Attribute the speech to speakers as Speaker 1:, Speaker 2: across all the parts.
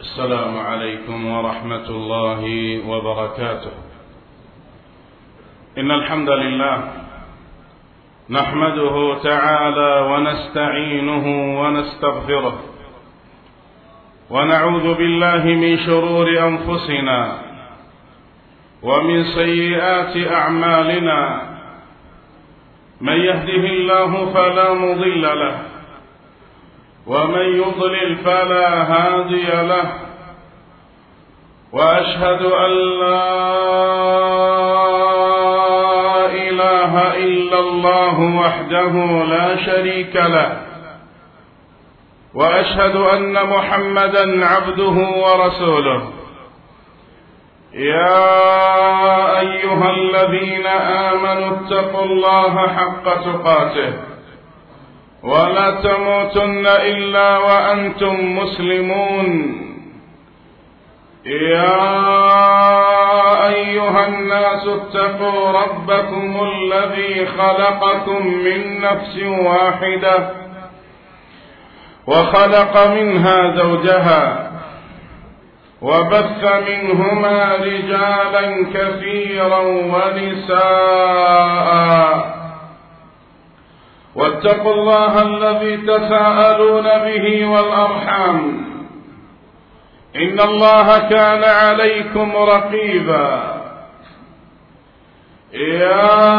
Speaker 1: السلام عليكم ورحمة الله وبركاته. إن الحمد لله نحمده تعالى ونستعينه ونستغفره، ونعوذ بالله من شرور أنفسنا ومن سيئات أعمالنا. من يهده الله فلا مضل له، ومن يضلل فلا هادي له، وأشهد أن لا إله إلا الله وحده لا شريك له، وأشهد أن محمدا عبده ورسوله. يا أيها الذين آمنوا اتقوا الله حق تقاته ولا تموتن إلا وأنتم مسلمون. يا أيها الناس اتقوا ربكم الذي خلقكم من نفس واحدة وخلق منها زوجها وبث منهما رجالا كثيرا ونساء، واتقوا الله الذي تساءلون به والأرحام، إن الله كان عليكم رقيبا. يا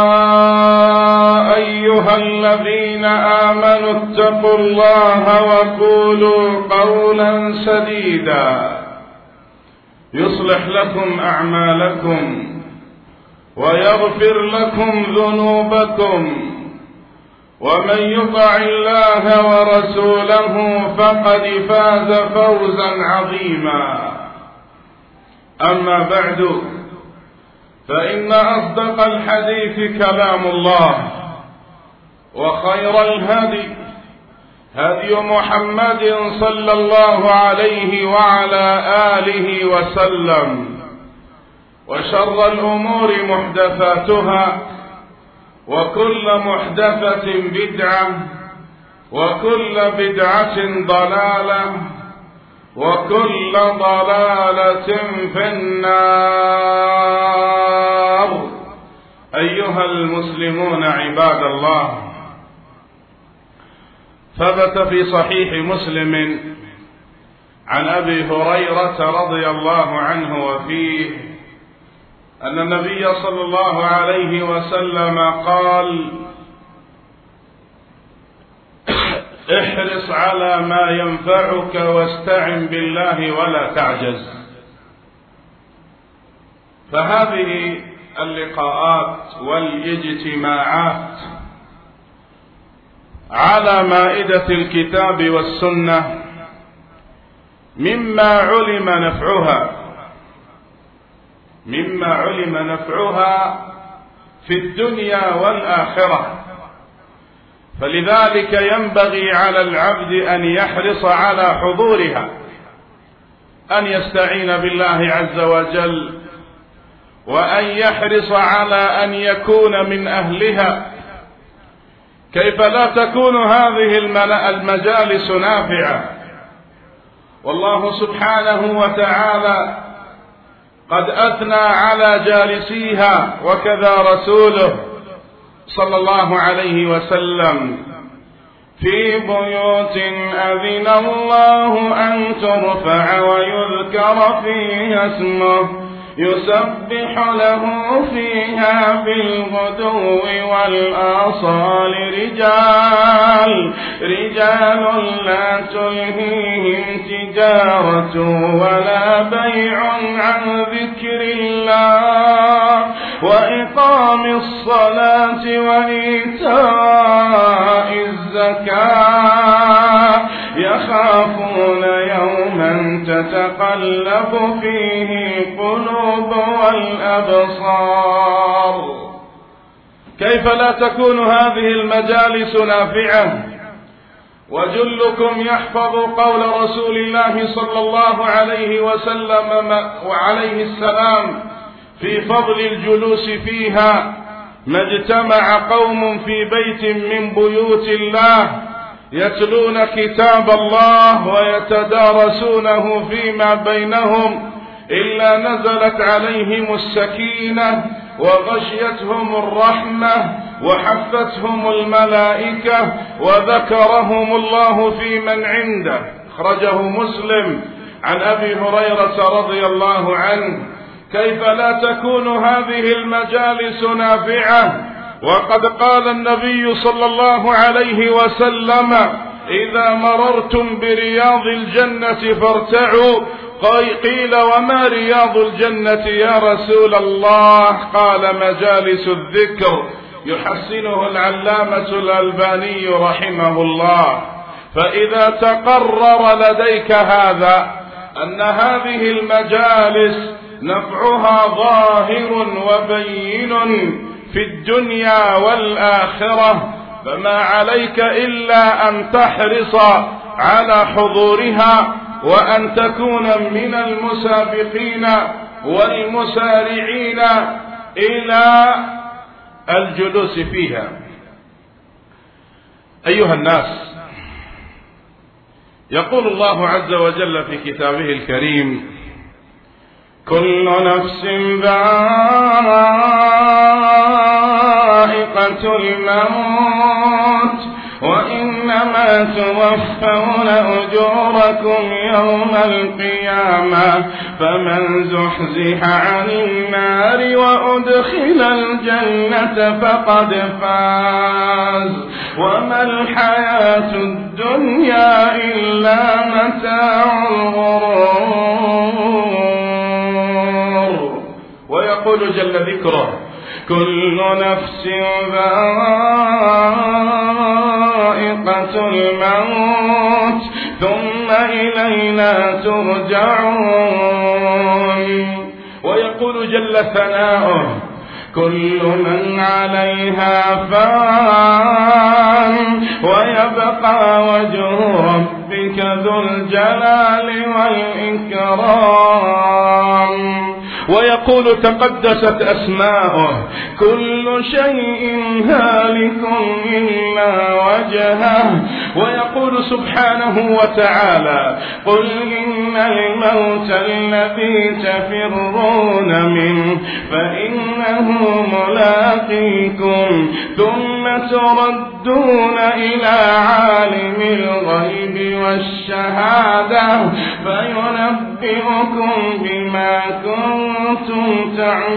Speaker 1: أيها الذين آمنوا اتقوا الله وقولوا قولا سديدا يصلح لكم أعمالكم ويغفر لكم ذنوبكم، ومن يطع الله ورسوله فقد فاز فوزا عظيما. أما بعد، فإن أصدق الحديث كلام الله، وخير الهدي هدي محمد صلى الله عليه وعلى آله وسلم، وشر الأمور محدثاتها، وكل محدثة بدعة، وكل بدعة ضلالة، وكل ضلالة في النار. أيها المسلمون عباد الله، ثبت في صحيح مسلم عن أبي هريرة رضي الله عنه وفيه أن النبي صلى الله عليه وسلم قال: احرص على ما ينفعك واستعن بالله ولا تعجز. فهذه اللقاءات والاجتماعات على مائدة الكتاب والسنة مما علم نفعها في الدنيا والآخرة، فلذلك ينبغي على العبد أن يحرص على حضورها، أن يستعين بالله عز وجل، وأن يحرص على أن يكون من أهلها. كيف لا تكون هذه المجالس نافعة؟ والله سبحانه وتعالى قد أثنى على جالسيها، وكذا رسوله صلى الله عليه وسلم: في بيوت أذن الله أن ترفع ويذكر فيها اسمه يسبح له فيها بالغدو والآصال رجال لا تلهيهم تجارة ولا بيع عن ذكر الله وإقام الصلاة وإيتاء الزكاة يخافون يوما تتقلب فيه القلوب والأبصار. كيف لا تكون هذه المجالس نافعة؟ وجلكم يحفظ قول رسول الله صلى الله عليه وسلم وعليه السلام في فضل الجلوس فيها: ما اجتمع قوم في بيت من بيوت الله يتلون كتاب الله ويتدارسونه فيما بينهم إلا نزلت عليهم السكينة وغشيتهم الرحمة وحفتهم الملائكة وذكرهم الله في من عنده. أخرجه مسلم عن أبي هريرة رضي الله عنه. كيف لا تكون هذه المجالس نافعة وقد قال النبي صلى الله عليه وسلم: إذا مررتم برياض الجنة فارتعوا. قيل: وما رياض الجنة يا رسول الله؟ قال: مجالس الذكر. يحسنه العلامة الألباني رحمه الله. فإذا تقرر لديك هذا أن هذه المجالس نفعها ظاهر وبين في الدنيا والآخرة، فما عليك إلا أن تحرص على حضورها وأن تكون من المسابقين والمسارعين إلى الجلوس فيها. أيها الناس، يقول الله عز وجل في كتابه الكريم: كل نفس ذائقة الموت وإنما توفون أجوركم يوم القيامة فمن زحزح عن النار وأدخل الجنة فقد فاز وما الحياة الدنيا إلا متاع الغرور. ويقول جل ذكره: كل نفس ذائقة الموت ثم إلينا ترجعون. ويقول جل ثناؤه: كل من عليها فان ويبقى وجه ربك ذو الجلال والإكرام. ويقول تقدست أسماؤه: كل شيء هالك إلا وجهه. ويقول سبحانه وتعالى: قل إن الموت الذي تفرون منه فإنه ملاقيكم ثم تردون إلى عالم الغيب والشهادة فينبئكم بما كنتم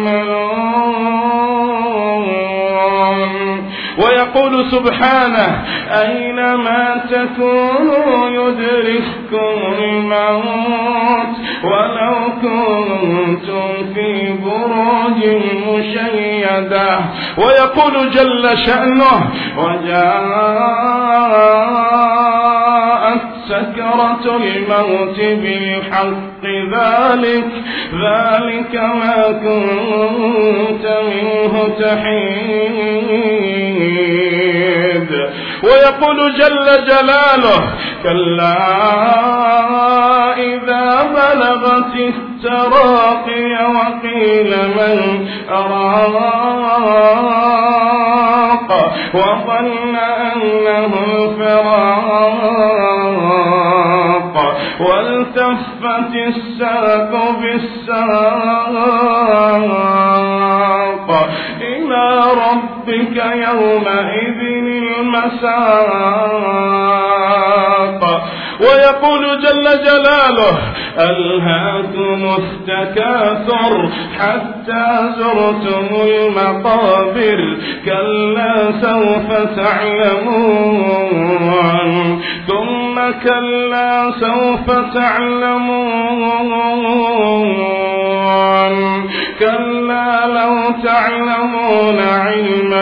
Speaker 1: تعملون. ويقول سبحانه: أينما تكونوا يدرككم الموت ولو كنتم في بروج مشيدة. ويقول جل شأنه: وجاءت سكرة الموت بالحق ذلك ما كنت منه تحيد. ويقول جل جلاله: كلا إذا بلغت التراقي وقيل من أراق وظن أنه الفراق والتفت الساق بالساق إلى ربك يومئذ المساق. ويقول جل جلاله: ألهاكم التكاثر حتى زرتم المقابر كلا سوف تعلمون ثم كلا سوف تعلمون كلا لو تعلمون علم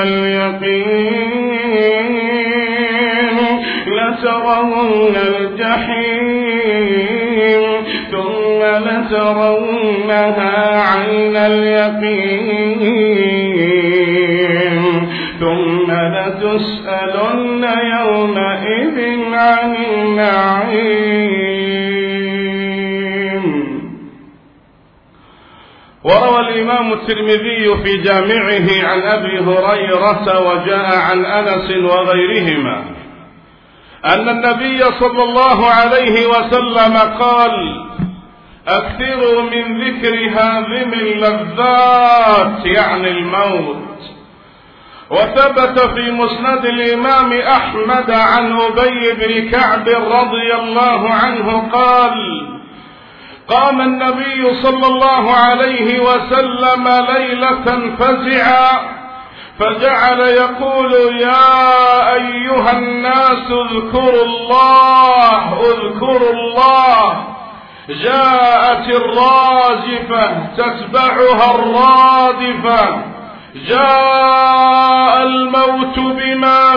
Speaker 1: اليقين لترون الجحيم ثم لترونها عين اليقين ثم لتسألن يومئذ عن النعيم. وروى الإمام الترمذي في جامعه عن أبي هريرة وجاء عن أنس وغيرهما أن النبي صلى الله عليه وسلم قال: أكثروا من ذكر هاذم اللذات، يعني الموت. وثبت في مسند الإمام أحمد عن أبي بن كعب رضي الله عنه قال: قام النبي صلى الله عليه وسلم ليلة فزعا فجعل يقول: يا أيها الناس اذكروا الله اذكروا الله، جاءت الراجفة تتبعها الرادفة، جاء الموت بما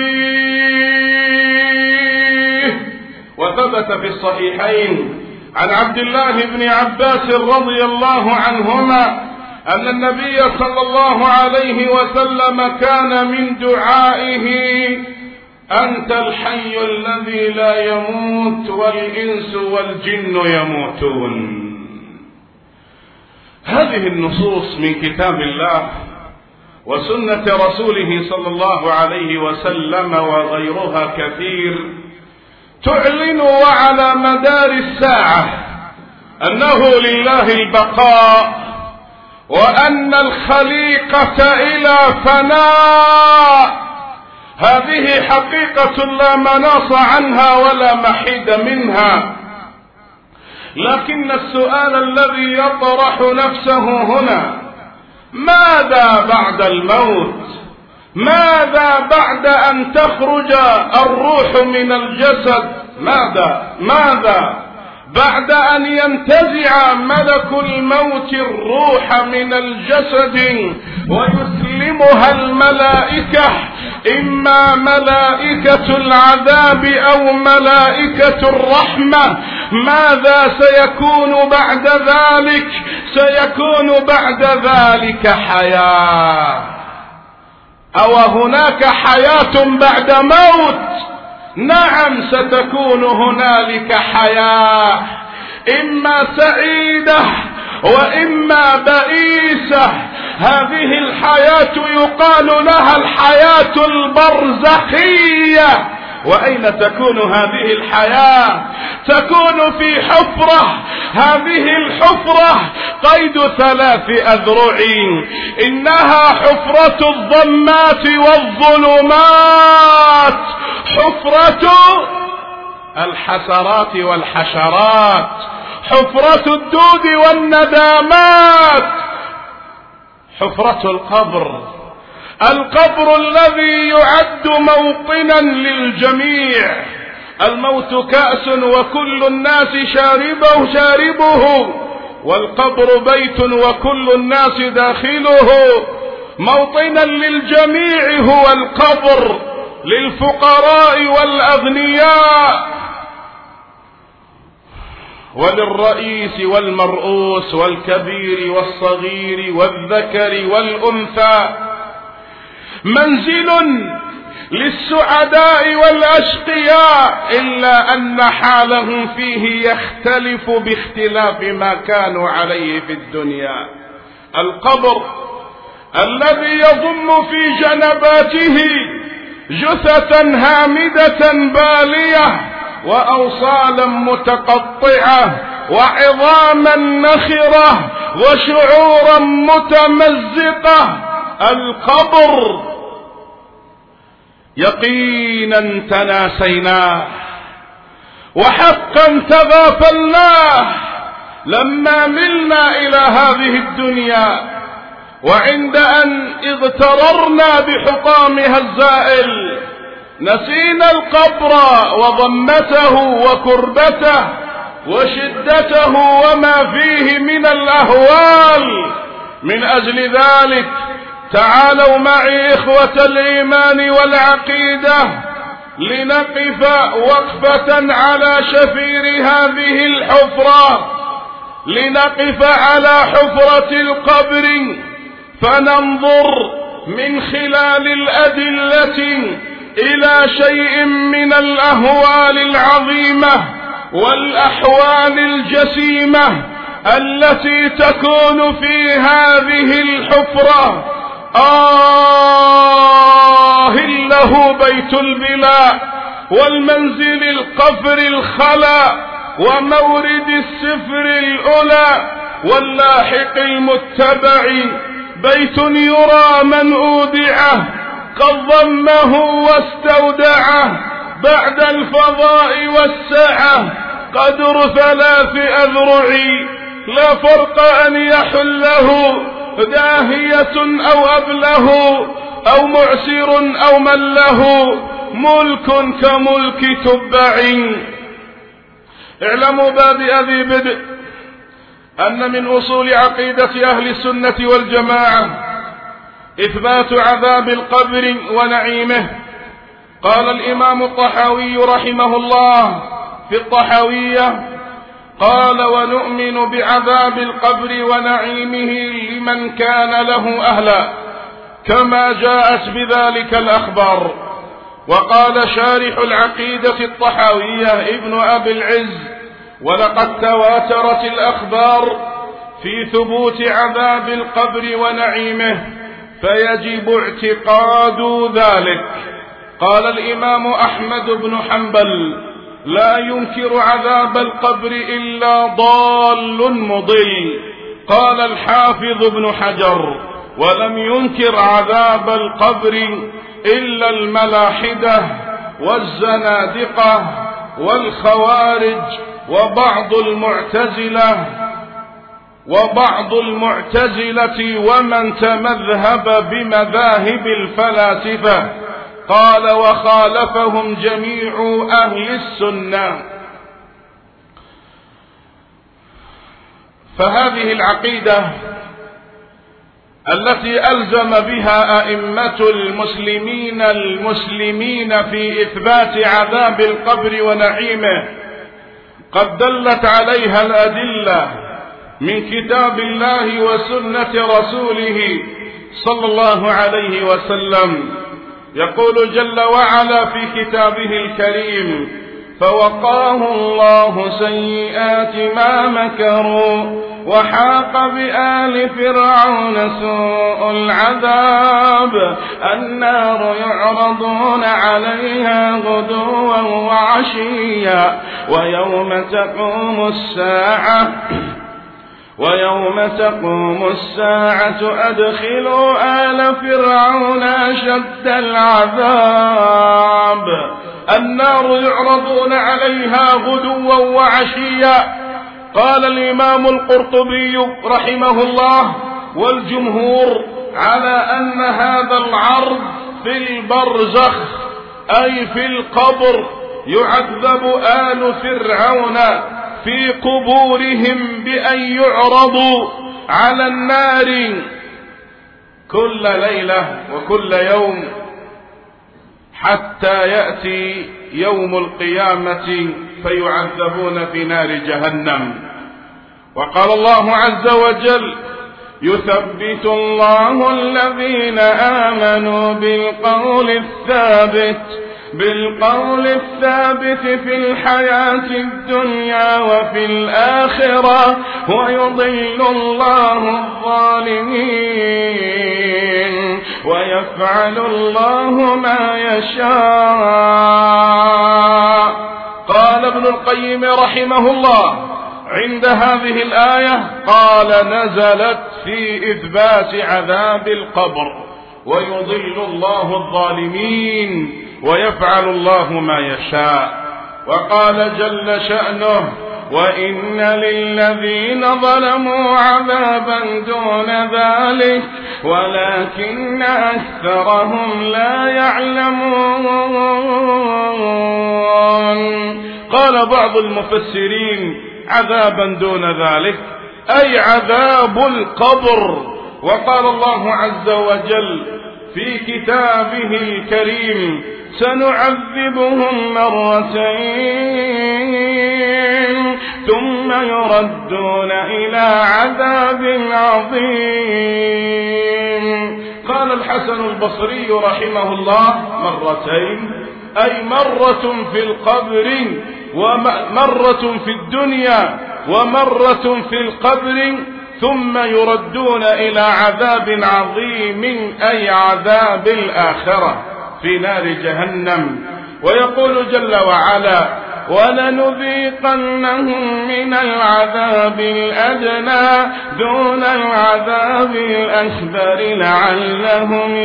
Speaker 1: فيه. وثبت في الصحيحين عن عبد الله بن عباس رضي الله عنهما أن النبي صلى الله عليه وسلم كان من دعائه: أنت الحي الذي لا يموت والإنس والجن يموتون. هذه النصوص من كتاب الله وسنة رسوله صلى الله عليه وسلم وغيرها كثير تعلن وعلى مدار الساعة أنه لله البقاء، وأن الخليقة إلى فناء. هذه حقيقة لا مناص عنها ولا محيد منها. لكن السؤال الذي يطرح نفسه هنا: ماذا بعد الموت؟ ماذا بعد أن تخرج الروح من الجسد؟ ماذا بعد أن ينتزع ملك الموت الروح من الجسد ويسلمها الملائكة، إما ملائكة العذاب أو ملائكة الرحمة؟ ماذا سيكون بعد ذلك؟ سيكون بعد ذلك حياة. أو هناك حياة بعد موت؟ نعم، ستكون هنالك حياة، إما سعيدة وإما بئيسة. هذه الحياة يقال لها الحياة البرزخية. وأين تكون هذه الحياة؟ تكون في حفرة. هذه الحفرة قيد 3 أذرع، إنها حفرة الظلمات والظلمات، حفرة الحسرات والحشرات، حفرة الدود والندامات، حفرة القبر الذي يعد موطنا للجميع. الموت كأس وكل الناس شاربه، والقبر بيت وكل الناس داخله. موطنا للجميع هو القبر، للفقراء والأغنياء، وللرئيس والمرؤوس والكبير والصغير والذكر والأنثى. منزل للسعداء والأشقياء، إلا أن حالهم فيه يختلف باختلاف ما كانوا عليه في الدنيا. القبر الذي يضم في جنباته جثة هامدة بالية، وأوصالا متقطعة، وعظاما نخرة، وشعورا متمزقة. القبر يقينا تناسيناه، وحقا تغافلناه لما ملنا إلى هذه الدنيا، وعند أن اغتررنا بحطامها الزائل نسينا القبر وضمته وكربته وشدته وما فيه من الأهوال. من أجل ذلك تعالوا معي إخوة الإيمان والعقيدة لنقف وقفة على شفير هذه الحفرة، لنقف على حفرة القبر، فننظر من خلال الأدلة إلى شيء من الأهوال العظيمة والأحوال الجسيمة التي تكون في هذه الحفرة. له بيت البلاء والمنزل القفر الخلا ومورد السفر الأولى واللاحق المتبع بيت يرى من أودعه قد ضمه واستودعه بعد الفضاء والسعة قدر 3 أذرع لا فرق أن يحله داهية أو أبله أو معسر أو من له ملك كملك تبع. اعلموا بادئ ذي بدء أن من أصول عقيدة أهل السنة والجماعة إثبات عذاب القبر ونعيمه. قال الإمام الطحاوي رحمه الله في الطحاوية قال ونؤمن بعذاب القبر ونعيمه لمن كان له أهلا كما جاءت بذلك الأخبار. وقال شارح العقيدة الطحاوية ابن أبي العز ولقد تواترت الأخبار في ثبوت عذاب القبر ونعيمه فيجب اعتقاد ذلك. قال الإمام أحمد بن حنبل لا ينكر عذاب القبر إلا ضال مضل. قال الحافظ ابن حجر ولم ينكر عذاب القبر إلا الملاحدة والزنادقة والخوارج وبعض المعتزلة ومن تمذهب بمذاهب الفلاسفة. قال وخالفهم جميع أهل السنة. فهذه العقيدة التي ألزم بها أئمة المسلمين في إثبات عذاب القبر ونعيمه قد دلت عليها الأدلة من كتاب الله وسنة رسوله صلى الله عليه وسلم. يقول جل وعلا في كتابه الكريم فوقاه الله سيئات ما مكروا وحاق بآل فرعون سوء العذاب النار يعرضون عليها غدوا وعشيا ويوم تقوم الساعة أدخلوا آل فرعون أشد العذاب النار يعرضون عليها غدوا وعشيا. قال الإمام القرطبي رحمه الله والجمهور على أن هذا العرض في البرزخ أي في القبر يعذب آل فرعون في قبورهم بأن يعرضوا على النار كل ليلة وكل يوم حتى يأتي يوم القيامة فيعذبون في نار جهنم. وقال الله عز وجل يثبت الله الذين آمنوا بالقول الثابت في الحياة الدنيا وفي الآخرة ويضل الله الظالمين ويفعل الله ما يشاء. قال ابن القيم رحمه الله عند هذه الآية قال نزلت في إثبات عذاب القبر ويضل الله الظالمين ويفعل الله ما يشاء. وقال جل شأنه وإن للذين ظلموا عذابا دون ذلك ولكن أكثرهم لا يعلمون. قال بعض المفسرين عذابا دون ذلك أي عذاب القبر. وقال الله عز وجل في كتابه الكريم سنعذبهم مرتين ثم يردون إلى عذاب عظيم. قال الحسن البصري رحمه الله مرتين أي مرة في القبر ومرة في الدنيا ومرة في القبر ثم يردون إلى عذاب عظيم أي عذاب الآخرة في نار جهنم ويقول جل وعلا: ولنذيقنهم من العذاب الأدنى دون العذاب الأكبر لعلهم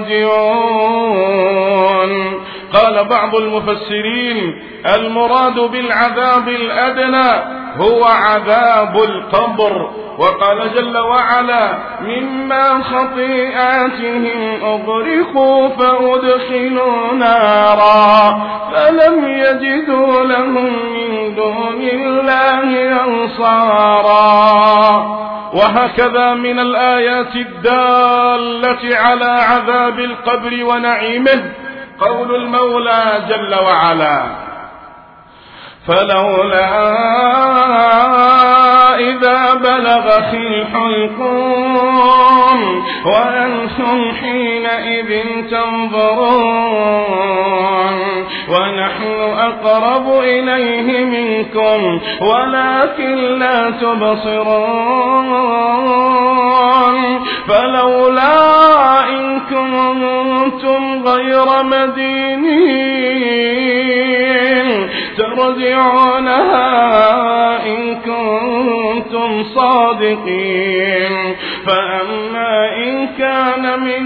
Speaker 1: يرجعون. قال بعض المفسرين: المراد بالعذاب الأدنى هو عذاب القبر. وقال جل وعلا: مما خطيئاتهم أغرقوا فأدخلوا نارا فلم يجدوا لهم من دون الله أنصارا. وهكذا من الآيات الدالة على عذاب القبر ونعيمه قول المولى جل وعلا: فلولا إذا بلغت الحلقوم وأنتم حينئذ تنظرون ونحن أقرب إليه منكم ولكن لا تبصرون. فلولا إن كنتم غير مدينين ترجعونها إن كنتم صادقين. فأما إن كان من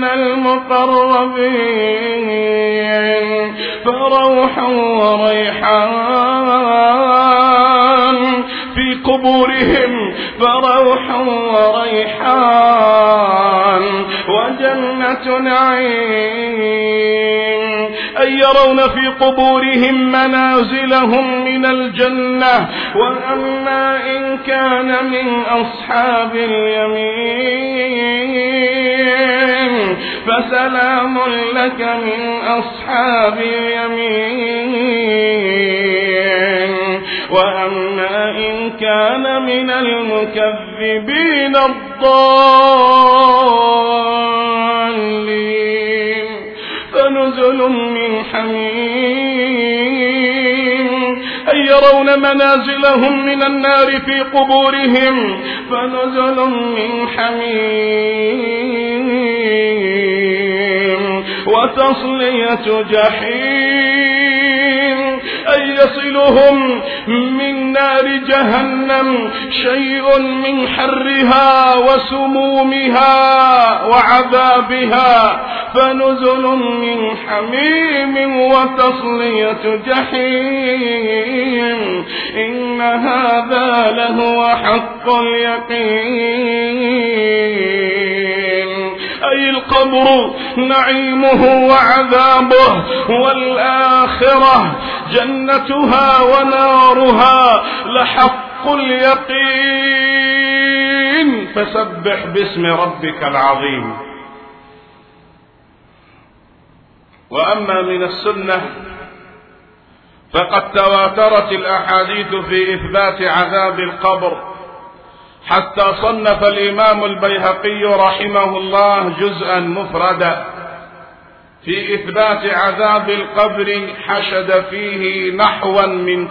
Speaker 1: المقربين فروح وريحان في قبورهم وجنة نعيم، أي يرون في قبورهم منازلهم من الجنة. وأما إن كان من أصحاب اليمين فسلام لك من أصحاب اليمين. وأما إن كان من المكذبين الضالين فنزل من حميم، أي يرون منازلهم من النار في قبورهم فنزل من حميم وتصلية جحيم، أي يصلهم من نار جهنم شيء من حرها وسمومها وعذابها فنزل من حميم وتصلية جحيم. إن هذا لهو حق اليقين، أي القبر نعيمه وعذابه، والآخرة جنتها ونارها لحق اليقين. فسبح باسم ربك العظيم. وأما من السنة فقد تواترت الأحاديث في إثبات عذاب القبر، حتى صنف الإمام البيهقي رحمه الله جزءا مفردا في إثبات عذاب القبر، حشد فيه نحوا من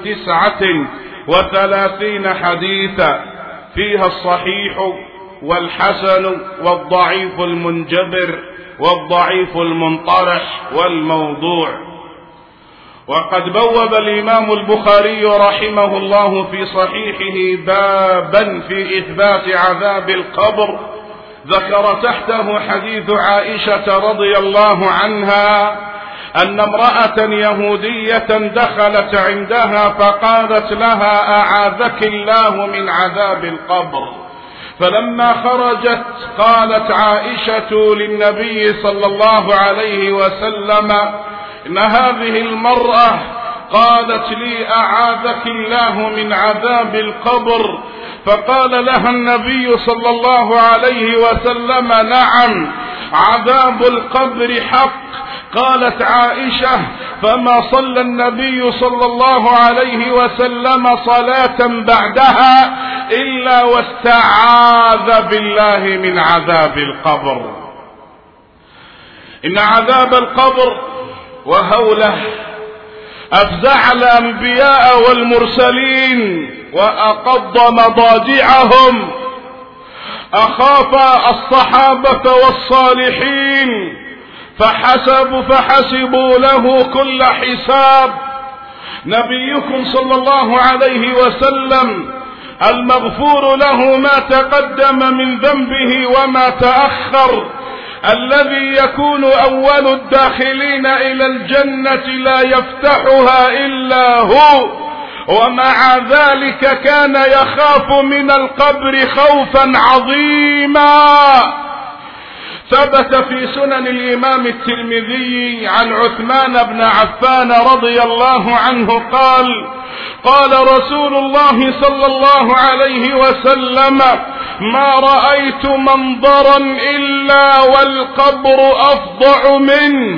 Speaker 1: 39 حديثا، فيها الصحيح والحسن والضعيف المنجبر والضعيف المنطرح والموضوع. وقد بوب الإمام البخاري رحمه الله في صحيحه بابا في إثبات عذاب القبر، ذكر تحته حديث عائشة رضي الله عنها أن امرأة يهودية دخلت عندها فقالت لها: أعاذك الله من عذاب القبر. فلما خرجت قالت عائشة للنبي صلى الله عليه وسلم: إن هذه المرأة قالت لي: أعاذك الله من عذاب القبر. فقال لها النبي صلى الله عليه وسلم: نعم، عذاب القبر حق. قالت عائشة: فما صلى النبي صلى الله عليه وسلم صلاة بعدها إلا واستعاذ بالله من عذاب القبر. إن عذاب القبر وهوله أفزع الأنبياء والمرسلين وأقض مضاجعهم، أخاف الصحابة والصالحين، فحسبوا له كل حساب. نبيكم صلى الله عليه وسلم المغفور له ما تقدم من ذنبه وما تأخر، الذي يكون أول الداخلين إلى الجنة لا يفتحها إلا هو، ومع ذلك كان يخاف من القبر خوفا عظيما. ثبت في سنن الإمام الترمذي عن عثمان بن عفان رضي الله عنه قال رسول الله صلى الله عليه وسلم: ما رأيت منظرا إلا والقبر أفظع منه.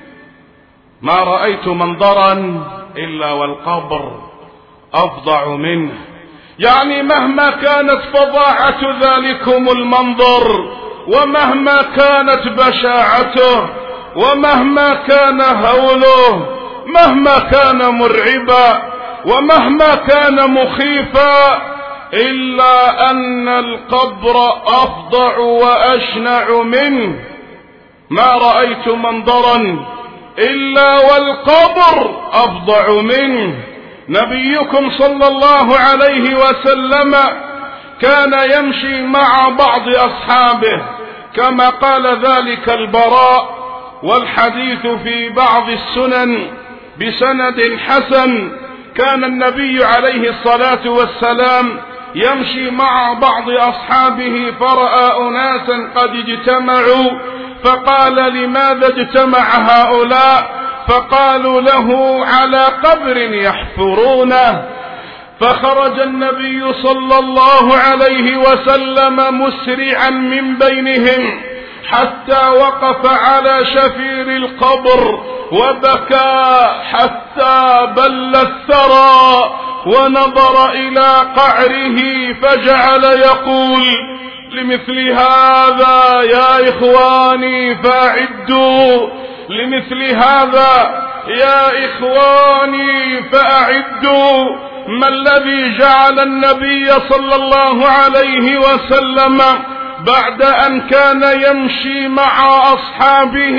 Speaker 1: ما رأيت منظرا إلا والقبر أفظع منه، يعني مهما كانت فظاعة ذلكم المنظر، ومهما كانت بشاعته، ومهما كان هوله، مهما كان مرعبا، ومهما كان مخيفا، إلا أن القبر أفظع وأشنع منه. ما رأيت منظرا إلا والقبر أفظع منه. نبيكم صلى الله عليه وسلم كان يمشي مع بعض أصحابه كما قال ذلك البراء، والحديث في بعض السنن بسند حسن. كان النبي عليه الصلاة والسلام يمشي مع بعض أصحابه فرأى أناسا قد اجتمعوا، فقال: لماذا اجتمع هؤلاء؟ فقالوا له: على قبر يحفرونه. فخرج النبي صلى الله عليه وسلم مسرعا من بينهم حتى وقف على شفير القبر وبكى حتى بل الثرى، ونظر إلى قعره فجعل يقول: لمثل هذا يا إخواني فأعدوا، لمثل هذا يا إخواني فأعدوا. ما الذي جعل النبي صلى الله عليه وسلم بعد أن كان يمشي مع أصحابه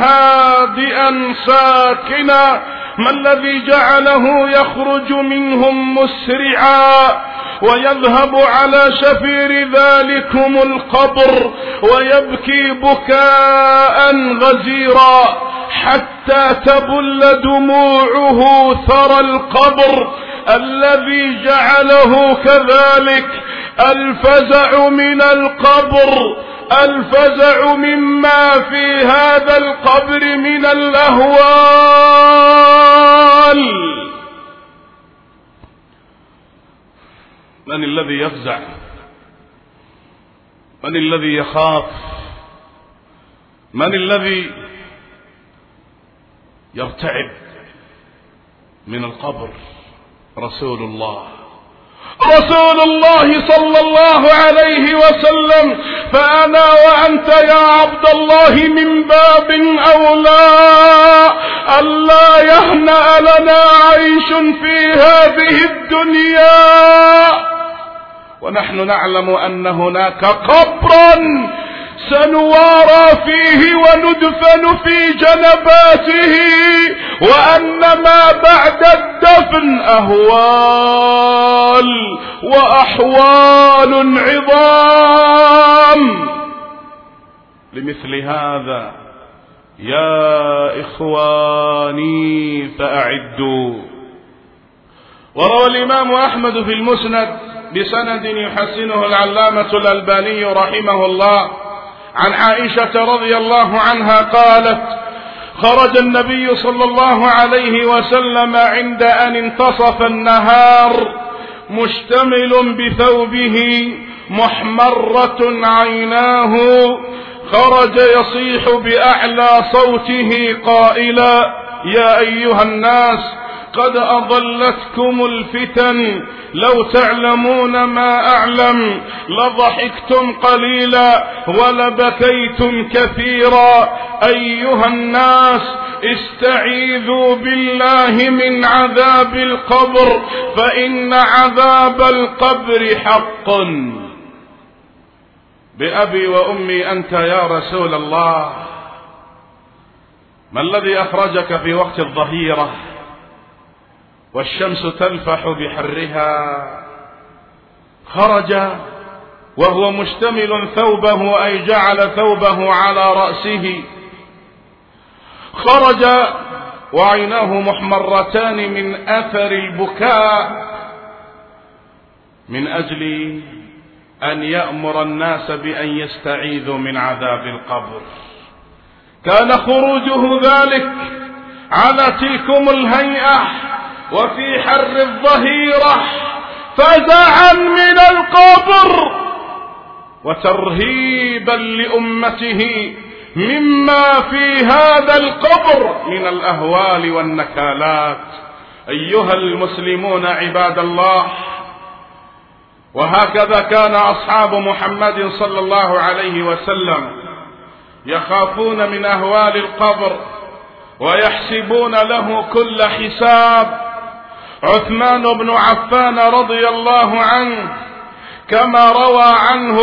Speaker 1: هادئا ساكنا، ما الذي جعله يخرج منهم مسرعا ويذهب على شفير ذلكم القبر ويبكي بكاء غزيرا حتى تبل دموعه ثرى القبر الذي جعله كذلك؟ الفزع من القبر، الفزع مما في هذا القبر من الأهوال. من الذي يفزع؟ من الذي يخاف؟ من الذي يرتعب من القبر؟ رسول الله، رسول الله صلى الله عليه وسلم. فأنا وأنت يا عبد الله من باب أولى ألا يهنأ لنا عيش في هذه الدنيا، ونحن نعلم أن هناك قبرا سنوارى فيه وندفن في جنباته، وأن ما بعد الدفن أهوال وأحوال عظام. لمثل هذا يا إخواني فأعدوا. وروى الإمام أحمد في المسند بسند يحسنه العلامة الألباني رحمه الله عن عائشة رضي الله عنها قالت: خرج النبي صلى الله عليه وسلم عند أن انتصف النهار مشتمل بثوبه محمرة عيناه، خرج يصيح بأعلى صوته قائلا: يا أيها الناس قد أضلتكم الفتن، لو تعلمون ما أعلم لضحكتم قليلا ولبكيتم كثيرا. أيها الناس استعيذوا بالله من عذاب القبر، فإن عذاب القبر حق. بأبي وأمي أنت يا رسول الله، ما الذي أخرجك في وقت الظهيرة والشمس تلفح بحرها؟ خرج وهو مشتمل ثوبه، أي جعل ثوبه على رأسه. خرج وعيناه محمرتان من أثر البكاء من أجل أن يأمر الناس بأن يستعيذوا من عذاب القبر. كان خروجه ذلك على تلكم الهيئة وفي حر الظهيرة فزعا من القبر وترهيبا لأمته مما في هذا القبر من الأهوال والنكالات. أيها المسلمون عباد الله، وهكذا كان أصحاب محمد صلى الله عليه وسلم يخافون من أهوال القبر ويحسبون له كل حساب. عثمان بن عفان رضي الله عنه كما روى عنه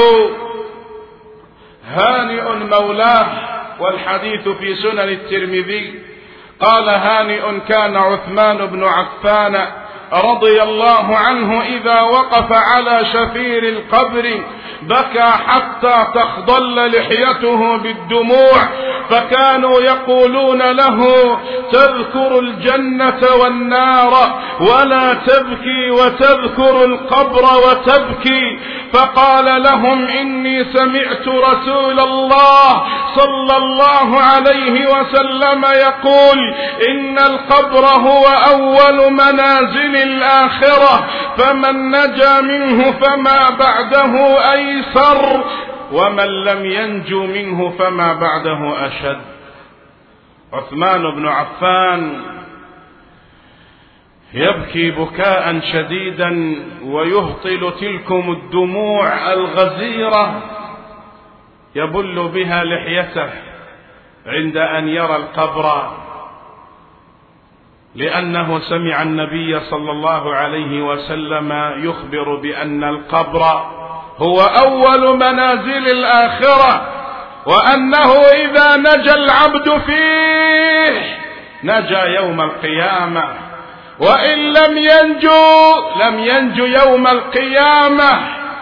Speaker 1: هانئ مولاه، والحديث في سنن الترمذي، قال هانئ كان عثمان بن عفان رضي الله عنه إذا وقف على شفير القبر بكى حتى تخضل لحيته بالدموع، فكانوا يقولون له تذكر الجنة والنار ولا تبكي وتذكر القبر وتبكي. فقال لهم إني سمعت رسول الله صلى الله عليه وسلم يقول إن القبر هو أول منازل الآخرة، فمن نجا منه فما بعده أيسر، ومن لم ينجو منه فما بعده أشد. عثمان بن عفان يبكي بكاء شديدا ويهطل تلكم الدموع الغزيرة يبل بها لحيته عند أن يرى القبر، لأنه سمع النبي صلى الله عليه وسلم يخبر بأن القبر هو أول منازل الآخرة، وأنه إذا نجا العبد فيه نجا يوم القيامة، وإن لم ينجو يوم القيامة.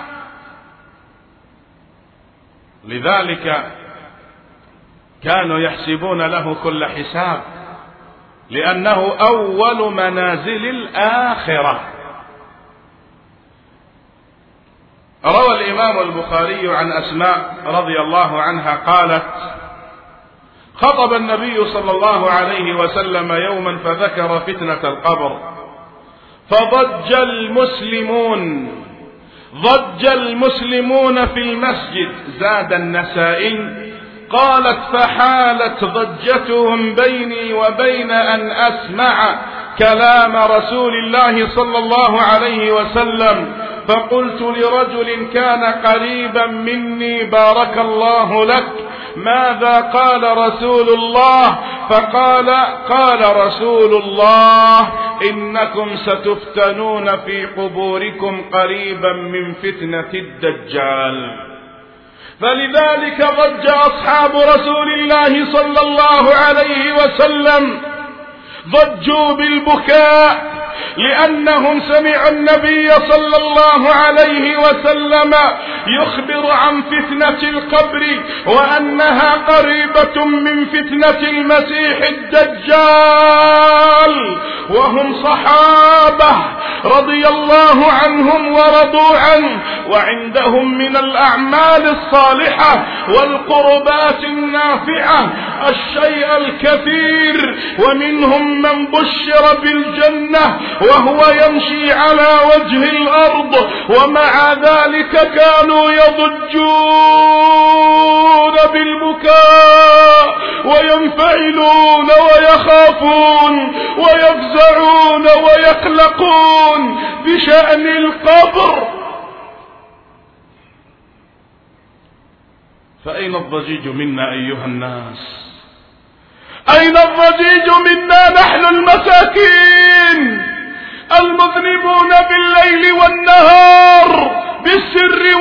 Speaker 1: لذلك كانوا يحسبون له كل حساب، لأنه أول منازل الآخرة. روى الإمام البخاري عن أسماء رضي الله عنها قالت: خطب النبي صلى الله عليه وسلم يوما فذكر فتنة القبر، فضج المسلمون في المسجد. زاد النسائي قالت: فحالت ضجتهم بيني وبين أن أسمع كلام رسول الله صلى الله عليه وسلم، فقلت لرجل كان قريبا مني: بارك الله لك، ماذا قال رسول الله؟ فقال: قال رسول الله: إنكم ستفتنون في قبوركم قريبا من فتنة الدجال. فلذلك ضج أصحاب رسول الله صلى الله عليه وسلم، ضجوا بالبكاء، لأنهم سمعوا النبي صلى الله عليه وسلم يخبر عن فتنة القبر، وأنها قريبة من فتنة المسيح الدجال، وهم صحابة رضي الله عنهم ورضوا عنه، وعندهم من الأعمال الصالحة والقربات النافعة الشيء الكثير، ومنهم من بشر بالجنة وهو يمشي على وجه الأرض، ومع ذلك كانوا يضجون بالبكاء وينفعلون ويخافون ويفزعون ويقلقون بشأن القبر. فأين الضجيج منا أيها الناس؟ أين الضجيج منا نحن المساكين المذنبون بالليل والنهار بالسر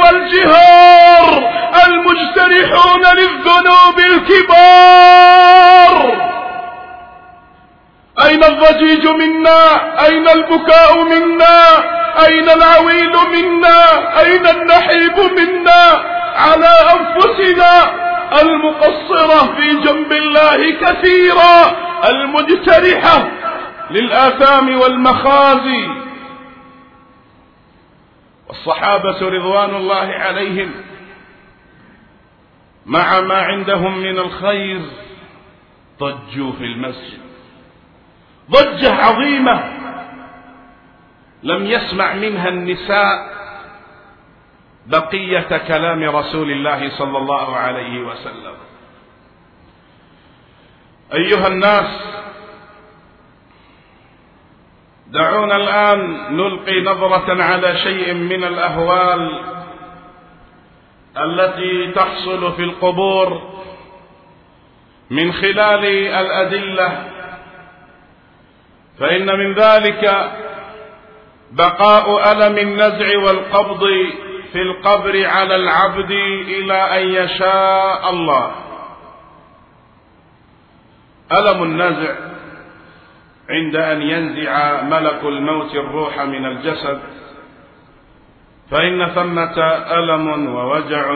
Speaker 1: والجهار، المجترحون للذنوب الكبار؟ أين الضجيج منا؟ أين البكاء منا؟ أين العويل منا؟ أين النحيب منا على أنفسنا المقصرة في جنب الله كثيرا، المجترحة للآثام والمخازي؟ والصحابة رضوان الله عليهم مع ما عندهم من الخير ضجوا في المسجد ضجة عظيمة لم يسمع منها النساء بقية كلام رسول الله صلى الله عليه وسلم. أيها الناس، دعونا الآن نلقي نظرة على شيء من الأهوال التي تحصل في القبور من خلال الأدلة، فإن من ذلك بقاء ألم النزع والقبض في القبر على العبد إلى أن يشاء الله. ألم النزع عند أن ينزع ملك الموت الروح من الجسد، فإن ثمة ألم ووجع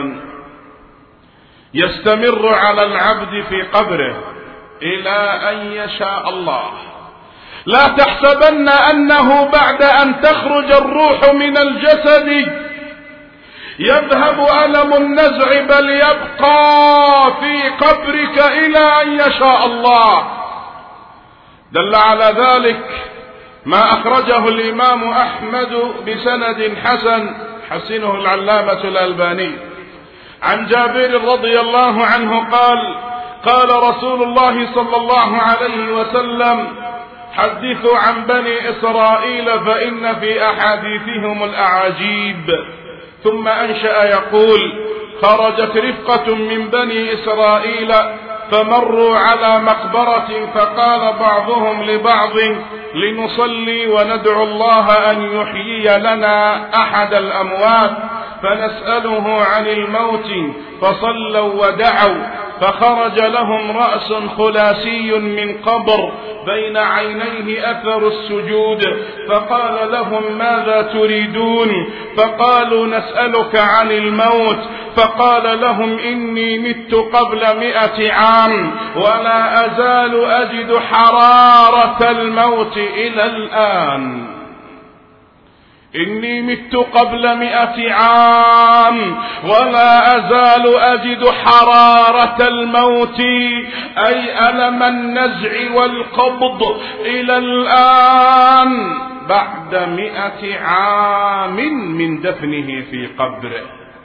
Speaker 1: يستمر على العبد في قبره إلى أن يشاء الله. لا تحسبن أنه بعد أن تخرج الروح من الجسد يذهب ألم النزع، بل يبقى في قبرك إلى أن يشاء الله. دل على ذلك ما أخرجه الإمام أحمد بسند حسن حسنه العلامة الألباني عن جابر رضي الله عنه قال: قال رسول الله صلى الله عليه وسلم: حدثوا عن بني إسرائيل فإن في أحاديثهم الأعاجيب. ثم أنشأ يقول: خرجت رفقة من بني إسرائيل فمروا على مقبرة، فقال بعضهم لبعض: لنصلي وندعو الله أن يحيي لنا أحد الأموات فنسأله عن الموت. فصلوا ودعوا، فخرج لهم رأس خلاسي من قبر بين عينيه أثر السجود، فقال لهم: ماذا تريدون؟ فقالوا: نسألك عن الموت. فقال لهم: إني مت قبل 100 عام ولا أزال أجد حرارة الموت إلى الآن. إني مت قبل 100 عام ولا أزال أجد حرارة الموت، أي ألم النزع والقبض إلى الآن بعد 100 عام من دفنه في قبره.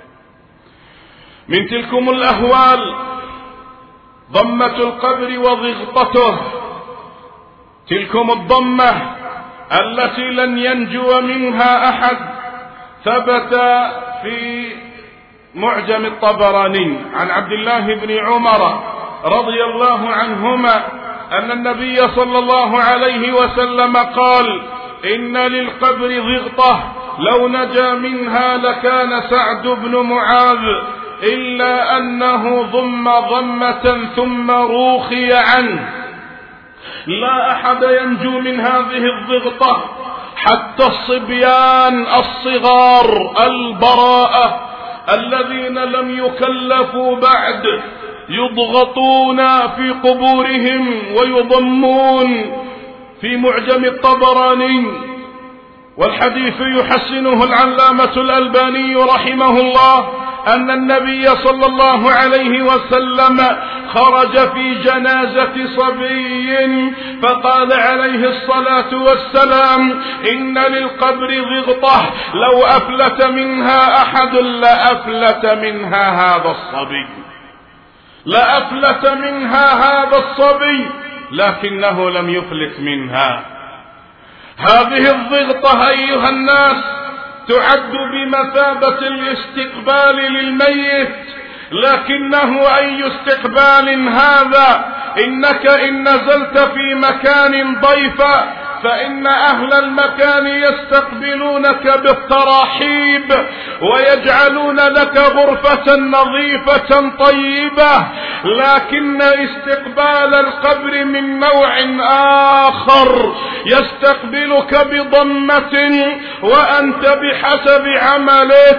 Speaker 1: من تلكم الأهوال ضمة القبر وضغطته، تلكم الضمة التي لن ينجو منها أحد. ثبت في معجم الطبراني عن عبد الله بن عمر رضي الله عنهما أن النبي صلى الله عليه وسلم قال: إن للقبر ضغطة لو نجا منها لكان سعد بن معاذ، إلا أنه ضم ضمة ثم روخي عنه. لا أحد ينجو من هذه الضغطة حتى الصبيان الصغار البراءة الذين لم يكلفوا بعد يضغطون في قبورهم ويضمون. في معجم الطبراني، والحديث يحسنه العلامة الألباني رحمه الله، أن النبي صلى الله عليه وسلم خرج في جنازة صبي فقال عليه الصلاة والسلام: إن للقبر ضغطة لو أفلت منها أحد لأفلت منها هذا الصبي، لأفلت منها هذا الصبي، لكنه لم يفلت منها. هذه الضغطة أيها الناس تعد بمثابة الاستقبال للميت، لكنه أي استقبال هذا؟ إنك إن نزلت في مكان ضيفا فإن أهل المكان يستقبلونك بالتراحيب ويجعلون لك غرفة نظيفة طيبة، لكن استقبال القبر من نوع آخر، يستقبلك بضمة وأنت بحسب عملك.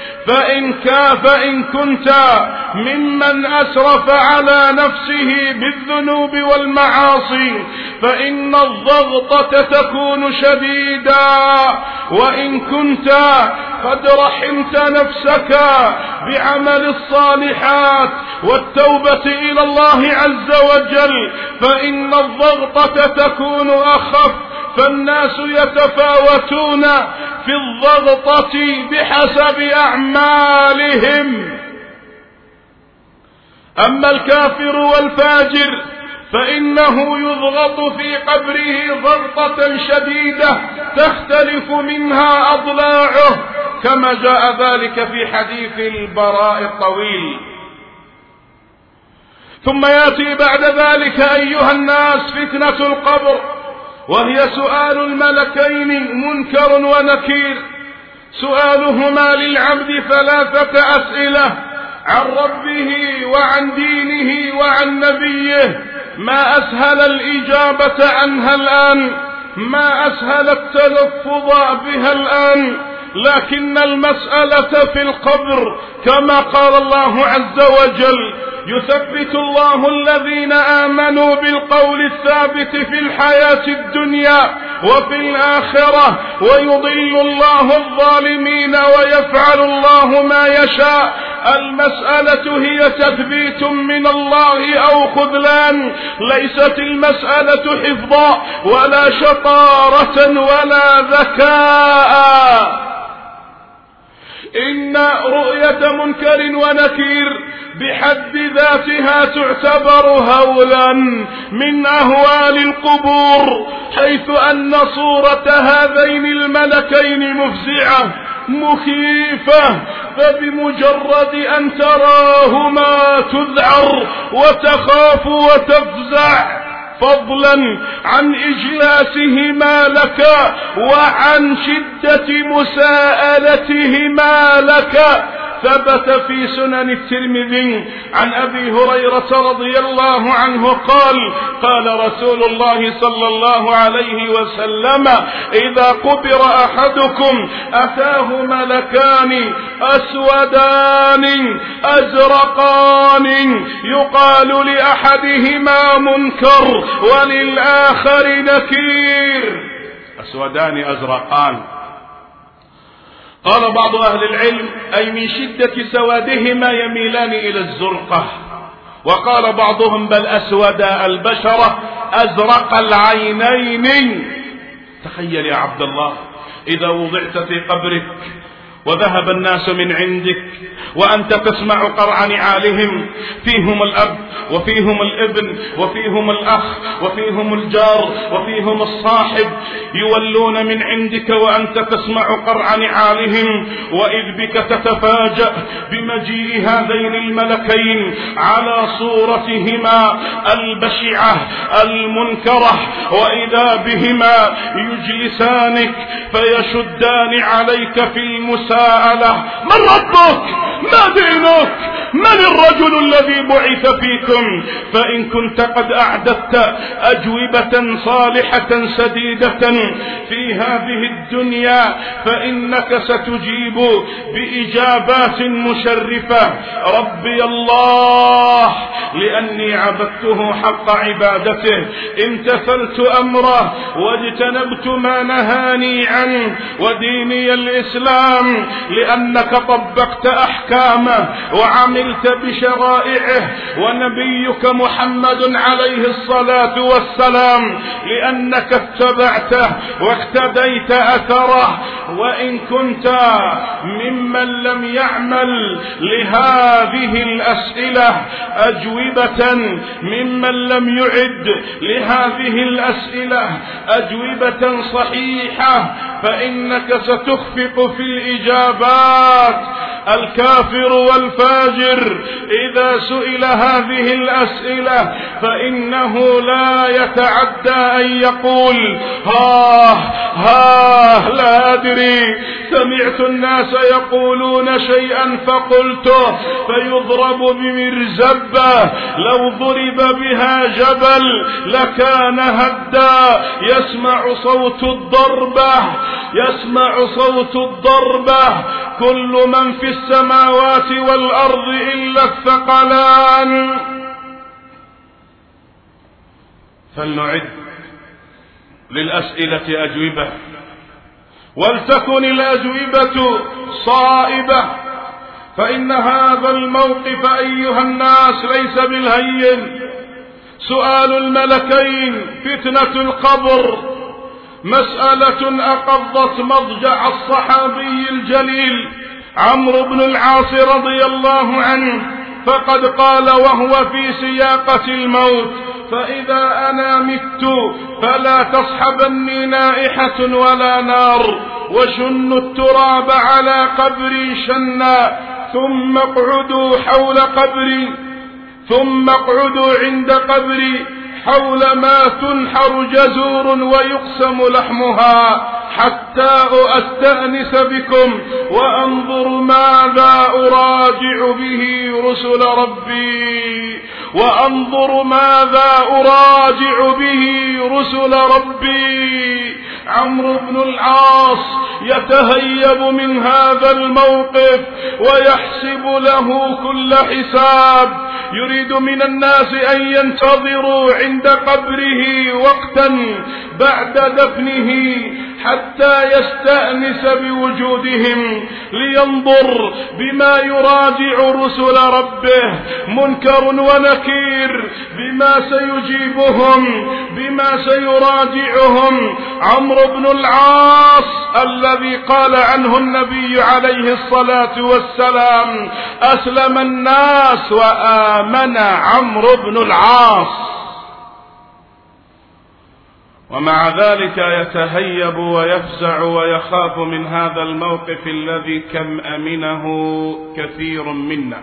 Speaker 1: فإن كنت ممن أسرف على نفسه بالذنوب والمعاصي فإن الضغطة تكون شديدا، وإن كنت قد رحمت نفسك بعمل الصالحات والتوبة إلى الله عز وجل فإن الضغطة تكون أخف، فالناس يتفاوتون في الضغطة بحسب أعمالهم. أما الكافر والفاجر فإنه يضغط في قبره ضغطة شديدة تختلف منها أضلاعه، كما جاء ذلك في حديث البراء الطويل. ثم يأتي بعد ذلك أيها الناس فتنة القبر، وهي سؤال الملكين منكر ونكير. سؤالهما للعبد 3 أسئلة عن ربه وعن دينه وعن نبيه، ما أسهل الإجابة عنها الآن، ما أسهل التلفظ بها الآن، لكن المسألة في القبر كما قال الله عز وجل: يثبت الله الذين آمنوا بالقول الثابت في الحياة الدنيا وفي الآخرة ويضل الله الظالمين ويفعل الله ما يشاء. المسألة هي تثبيت من الله أو خذلان، ليست المسألة حفظا ولا شطارة ولا ذكاء. إن رؤية منكر ونكير بحد ذاتها تعتبر هولا من أهوال القبور، حيث أن صورة هذين الملكين مفزعة مخيفة، فبمجرد أن تراهما تذعر وتخاف وتفزع، فضلا عن إجلاسهما لك وعن شدة مساءلتهما لك. ثبت في سنن الترمذي عن أبي هريرة رضي الله عنه قال: قال رسول الله صلى الله عليه وسلم: إذا قبر أحدكم أتاه ملكان أسودان أزرقان يقال لأحدهما منكر وللآخر نكير. أسودان أزرقان. قال بعض أهل العلم: أي من شدة سوادهما يميلان إلى الزرقة. وقال بعضهم: بل أسود البشرة أزرق العينين. تخيل يا عبد الله إذا وضعت في قبرك وذهب الناس من عندك وأنت تسمع قرع نعالهم، فيهم الأب وفيهم الابن وفيهم الأخ وفيهم الجار وفيهم الصاحب، يولون من عندك وأنت تسمع قرع نعالهم، وإذ بك تتفاجأ بمجيء هذين الملكين على صورتهما البشعة المنكرة، وإذا بهما يجلسانك فيشدان عليك في المساءلة: من ربك؟ ما دينك؟ من الرجل الذي بعث فيكم؟ فإن كنت قد أعددت أجوبة صالحة سديدة في هذه الدنيا فإنك ستجيب بإجابات مشرفة: ربي الله لأني عبدته حق عبادته، امتثلت أمره واجتنبت ما نهاني عنه، وديني الإسلام لأنك طبقت أحكامه وعملت بشرائعه، ونبيك محمد عليه الصلاة والسلام لأنك اتبعته واقتديت أثره. وإن كنت ممن لم يعمل لهذه الأسئلة أجوبة، ممن لم يعد لهذه الأسئلة أجوبة صحيحة، فإنك ستخفق في الإجابات الكافر والفاجر إذا سئل هذه الأسئلة فإنه لا يتعدى أن يقول لا أدري، سمعت الناس يقولون شيئا فقلته، فيضرب بمرزبة لو ضرب بها جبل لكان هدا، يسمع صوت الضربة كل من في السماوات والأرض إلا الثقلان. فلنعد للأسئلة أجوبة، ولتكن الأجوبة صائبة، فإن هذا الموقف أيها الناس ليس بالهين. سؤال الملكين، فتنة القبر، مسألة أقضت مضجع الصحابي الجليل عمرو بن العاص رضي الله عنه، فقد قال وهو في سياقة الموت: فإذا أنا مت فلا تصحبني نائحة ولا نار، وشنوا التراب على قبري شنا، ثم اقعدوا عند قبري حول ما تنحر جزور ويقسم لحمها حتى أستأنس بكم وأنظر ماذا أراجع به رسل ربي. عمرو بن العاص يتهيب من هذا الموقف ويحسب له كل حساب، يريد من الناس أن ينتظروا عند قبره وقتا بعد دفنه حتى يستأنس بوجودهم، لينظر بما يراجع رسل ربه، منكر ونكير، بما سيجيبهم، بما سيراجعهم. عمرو بن العاص الذي قال عنه النبي عليه الصلاة والسلام: أسلم الناس وآمن عمرو بن العاص. ومع ذلك يتهيب ويفزع ويخاف من هذا الموقف الذي كم أمنه كثير منا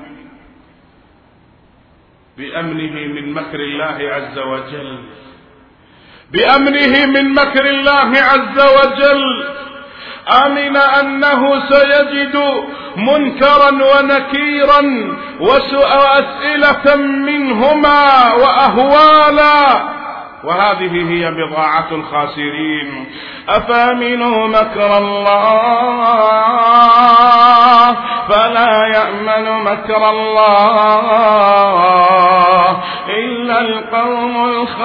Speaker 1: بأمنه من مكر الله عز وجل، أمن أنه سيجد منكرا ونكيرا وأسئلة منهما وأهوالا، وهذه هي بضاعة الخاسرين. أفامنوا مكر الله فلا يأمن مكر الله إلا القوم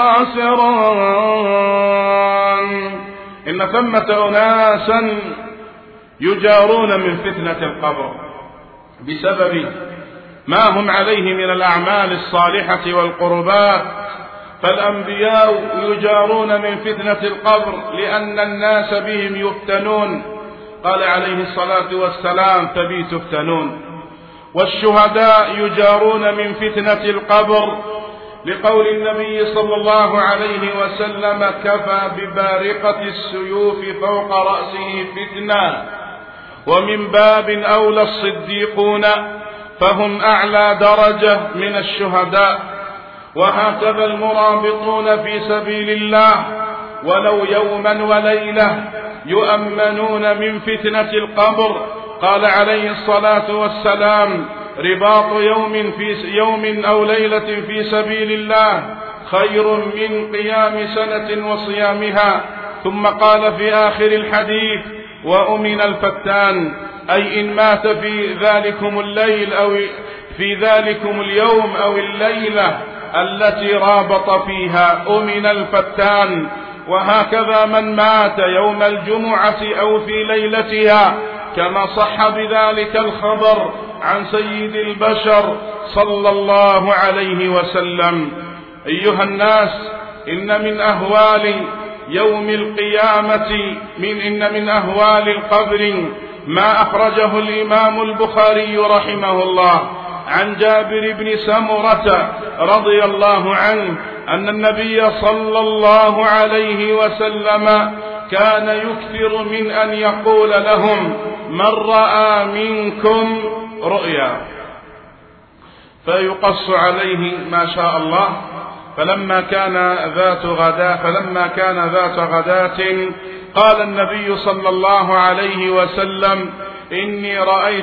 Speaker 1: الخاسرون. إن ثمة أناسا يجارون من فتنة القبر بسبب ما هم عليه من الأعمال الصالحة والقربات، فالأنبياء يجارون من فتنة القبر لأن الناس بهم يفتنون، قال عليه الصلاة والسلام: فبي تفتنون. والشهداء يجارون من فتنة القبر لقول النبي صلى الله عليه وسلم: كفى ببارقة السيوف فوق رأسه فتنة. ومن باب أولى الصديقون، فهم أعلى درجة من الشهداء. وهكذا المرابطون في سبيل الله ولو يوما وليلة يؤمنون من فتنة القبر. قال عليه الصلاة والسلام: رباط يوم أو ليلة في سبيل الله خير من قيام سنة وصيامها. ثم قال في آخر الحديث: وأمن الفتان، أي إن مات في ذلكم الليل أو في ذلكم اليوم أو الليلة التي رابط فيها أمن الفتان. وهكذا من مات يوم الجمعة أو في ليلتها، كما صح بذلك الخبر عن سيد البشر صلى الله عليه وسلم. أيها الناس، إن من أهوال يوم القيامة إن من أهوال القبر ما أخرجه الإمام البخاري رحمه الله عن جابر بن سمرة رضي الله عنه أن النبي صلى الله عليه وسلم كان يكثر من أن يقول لهم: من رأى منكم رؤيا، فيقص عليه ما شاء الله. فلما كان ذات غداة قال النبي صلى الله عليه وسلم: إني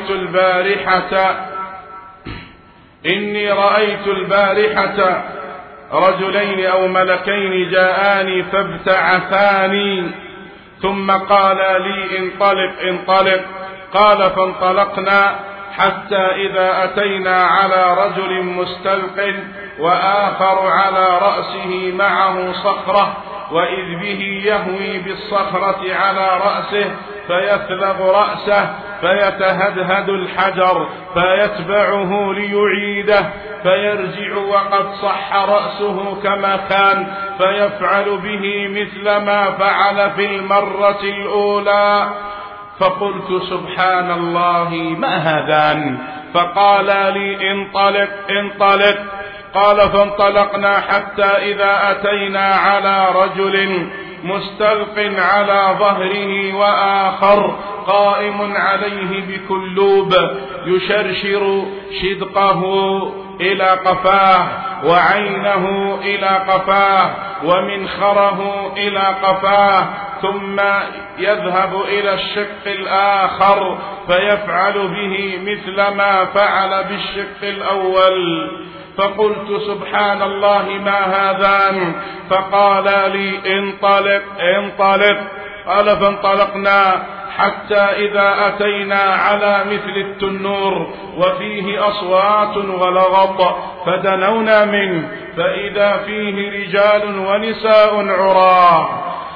Speaker 1: رأيت البارحة رجلين أو ملكين جاءاني فابتعثاني، ثم قال لي: انطلق. قال: فانطلقنا حتى إذا أتينا على رجل مستلق وآخر على رأسه معه صخرة، وإذ به يهوي بالصخرة على رأسه فيثلغ رأسه فيتهدهد الحجر فيتبعه ليعيده، فيرجع وقد صح رأسه كما كان، فيفعل به مثل ما فعل في المرة الأولى. فقلت: سبحان الله، ما هذان؟ فقال لي: انطلق. قال: فانطلقنا حتى إذا أتينا على رجل مستلق على ظهره وآخر قائم عليه بكلوب يشرشر شدقه إلى قفاه وعينه إلى قفاه ومنخره إلى قفاه، ثم يذهب إلى الشق الآخر فيفعل به مثل ما فعل بالشق الأول. فقلت: سبحان الله، ما هذان؟ فقال لي: انطلق. قال: فانطلقنا حتى إذا أتينا على مثل التنور وفيه أصوات ولغط، فدنونا منه فإذا فيه رجال ونساء عراة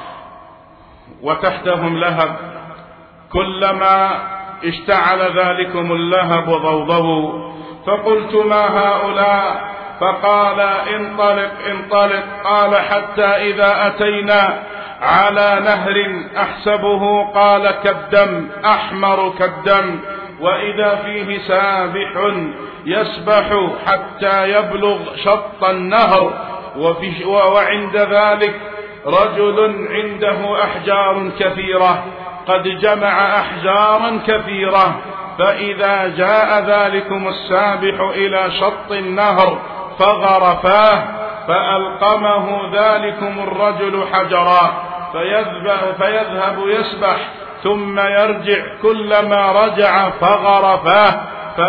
Speaker 1: وتحتهم لهب، كلما اشتعل ذلكم اللهب ضوضوا. فقلت: ما هؤلاء؟ فقال: انطلق. قال: حتى إذا أتينا على نهر أحسبه قال كالدم، أحمر كالدم، وإذا فيه سابح يسبح حتى يبلغ شط النهر، وعند ذلك رجل عنده أحجار كثيرة، قد جمع أحجارا كثيرة. فإذا جاء ذلكم السابح إلى شط النهر فغرفاه، فألقمه ذلكم الرجل حجرا، فيذهب يسبح ثم يرجع، كلما رجع فغرفاه،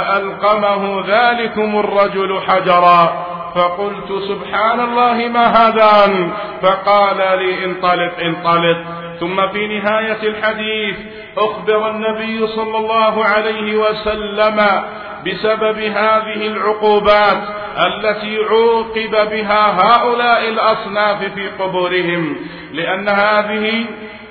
Speaker 1: فألقمه ذلكم الرجل حجرا. فقلت: سبحان الله، ما هذان؟ فقال لي: انطلق. ثم في نهاية الحديث أخبر النبي صلى الله عليه وسلم بسبب هذه العقوبات التي عوقب بها هؤلاء الأصناف في قبورهم، لأن هذه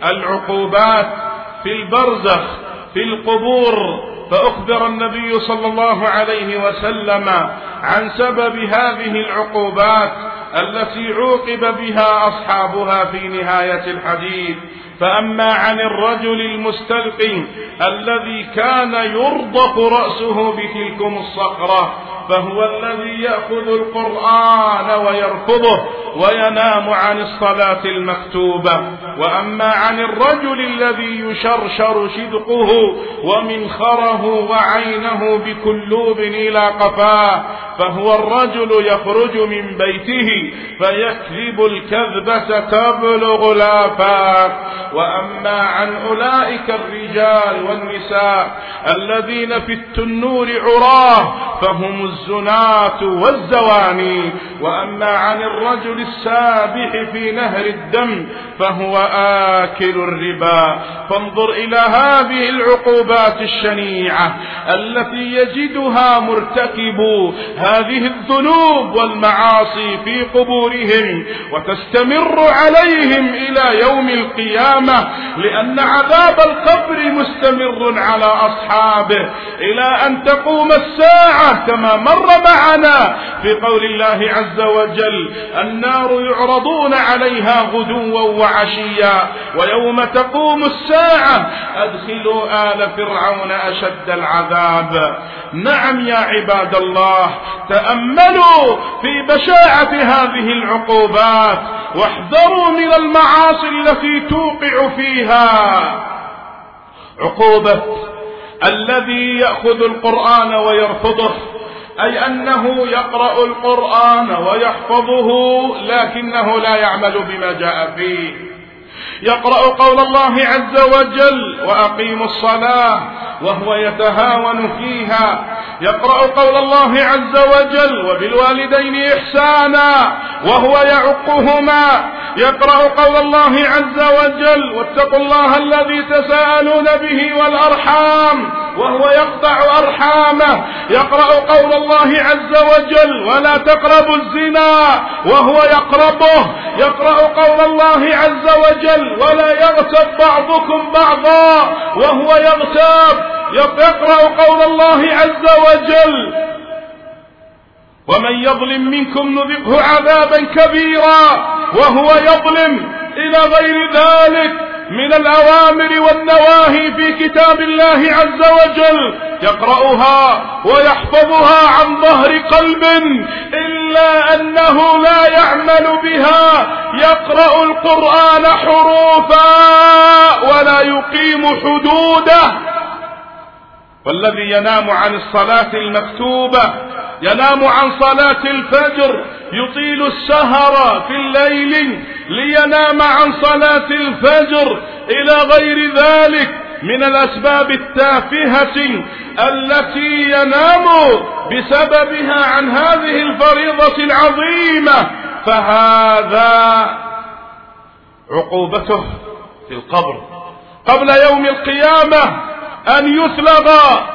Speaker 1: العقوبات في البرزخ في القبور. فأخبر النبي صلى الله عليه وسلم عن سبب هذه العقوبات التي عوقب بها أصحابها في نهاية الحديث. فأما عن الرجل المستلقي الذي كان يرضق رأسه بتلكم الصخرة، فهو الذي يأخذ القرآن ويرفضه وينام عن الصلاة المكتوبة. وأما عن الرجل الذي يشرشر شدقه ومنخره وعينه بكلوب إلى قفاه، فهو الرجل يخرج من بيته فيكذب الكذبة تبلغ الآفاق. وأما عن أولئك الرجال والنساء الذين في التنور عراه، فهم الزناة والزواني. وأما عن الرجل السابح في نهر الدم، فهو آكل الربا. فانظر إلى هذه العقوبات الشنيعة التي يجدها مرتكبو هذه الذنوب والمعاصي في قبورهم، وتستمر عليهم إلى يوم القيامة، لأن عذاب القبر مستمر على أصحابه إلى أن تقوم الساعة، كما مر معنا في قول الله عز وجل: النار يعرضون عليها غدوا وعشيا ويوم تقوم الساعة أدخلوا آل فرعون أشد العذاب. نعم يا عباد الله، تأملوا في بشاعة هذه العقوبات واحذروا من المعاصي التي توقع فيها. عقوبة الذي يأخذ القرآن ويرفضه، أي أنه يقرأ القرآن ويحفظه لكنه لا يعمل بما جاء فيه. يقرأ قول الله عز وجل وأقيموا الصلاة وهو يتهاون فيها، يقرأ قول الله عز وجل وبالوالدين إحسانا وهو يعقهما، يقرأ قول الله عز وجل واتقوا الله الذي تساءلون به والأرحام وهو يقطع أرحامه، يقرأ قول الله عز وجل ولا تقربوا الزنا وهو يقربه، يقرأ قول الله عز وجل ولا يغتب بعضكم بعضا وهو يغتاب، يقرأ قول الله عز وجل ومن يظلم منكم نذقه عذابا كبيرا وهو يظلم، إلى غير ذلك من الأوامر والنواهي في كتاب الله عز وجل يقرأها ويحفظها عن ظهر قلب، إلا أنه لا يعمل بها، يقرأ القرآن حروفا ولا يقيم حدوده. والذي ينام عن الصلاة المكتوبة، ينام عن صلاة الفجر، يطيل السهر في الليل لينام عن صلاة الفجر، إلى غير ذلك من الأسباب التافهة التي ينام بسببها عن هذه الفريضة العظيمة، فهذا عقوبته في القبر قبل يوم القيامة أن يثلغ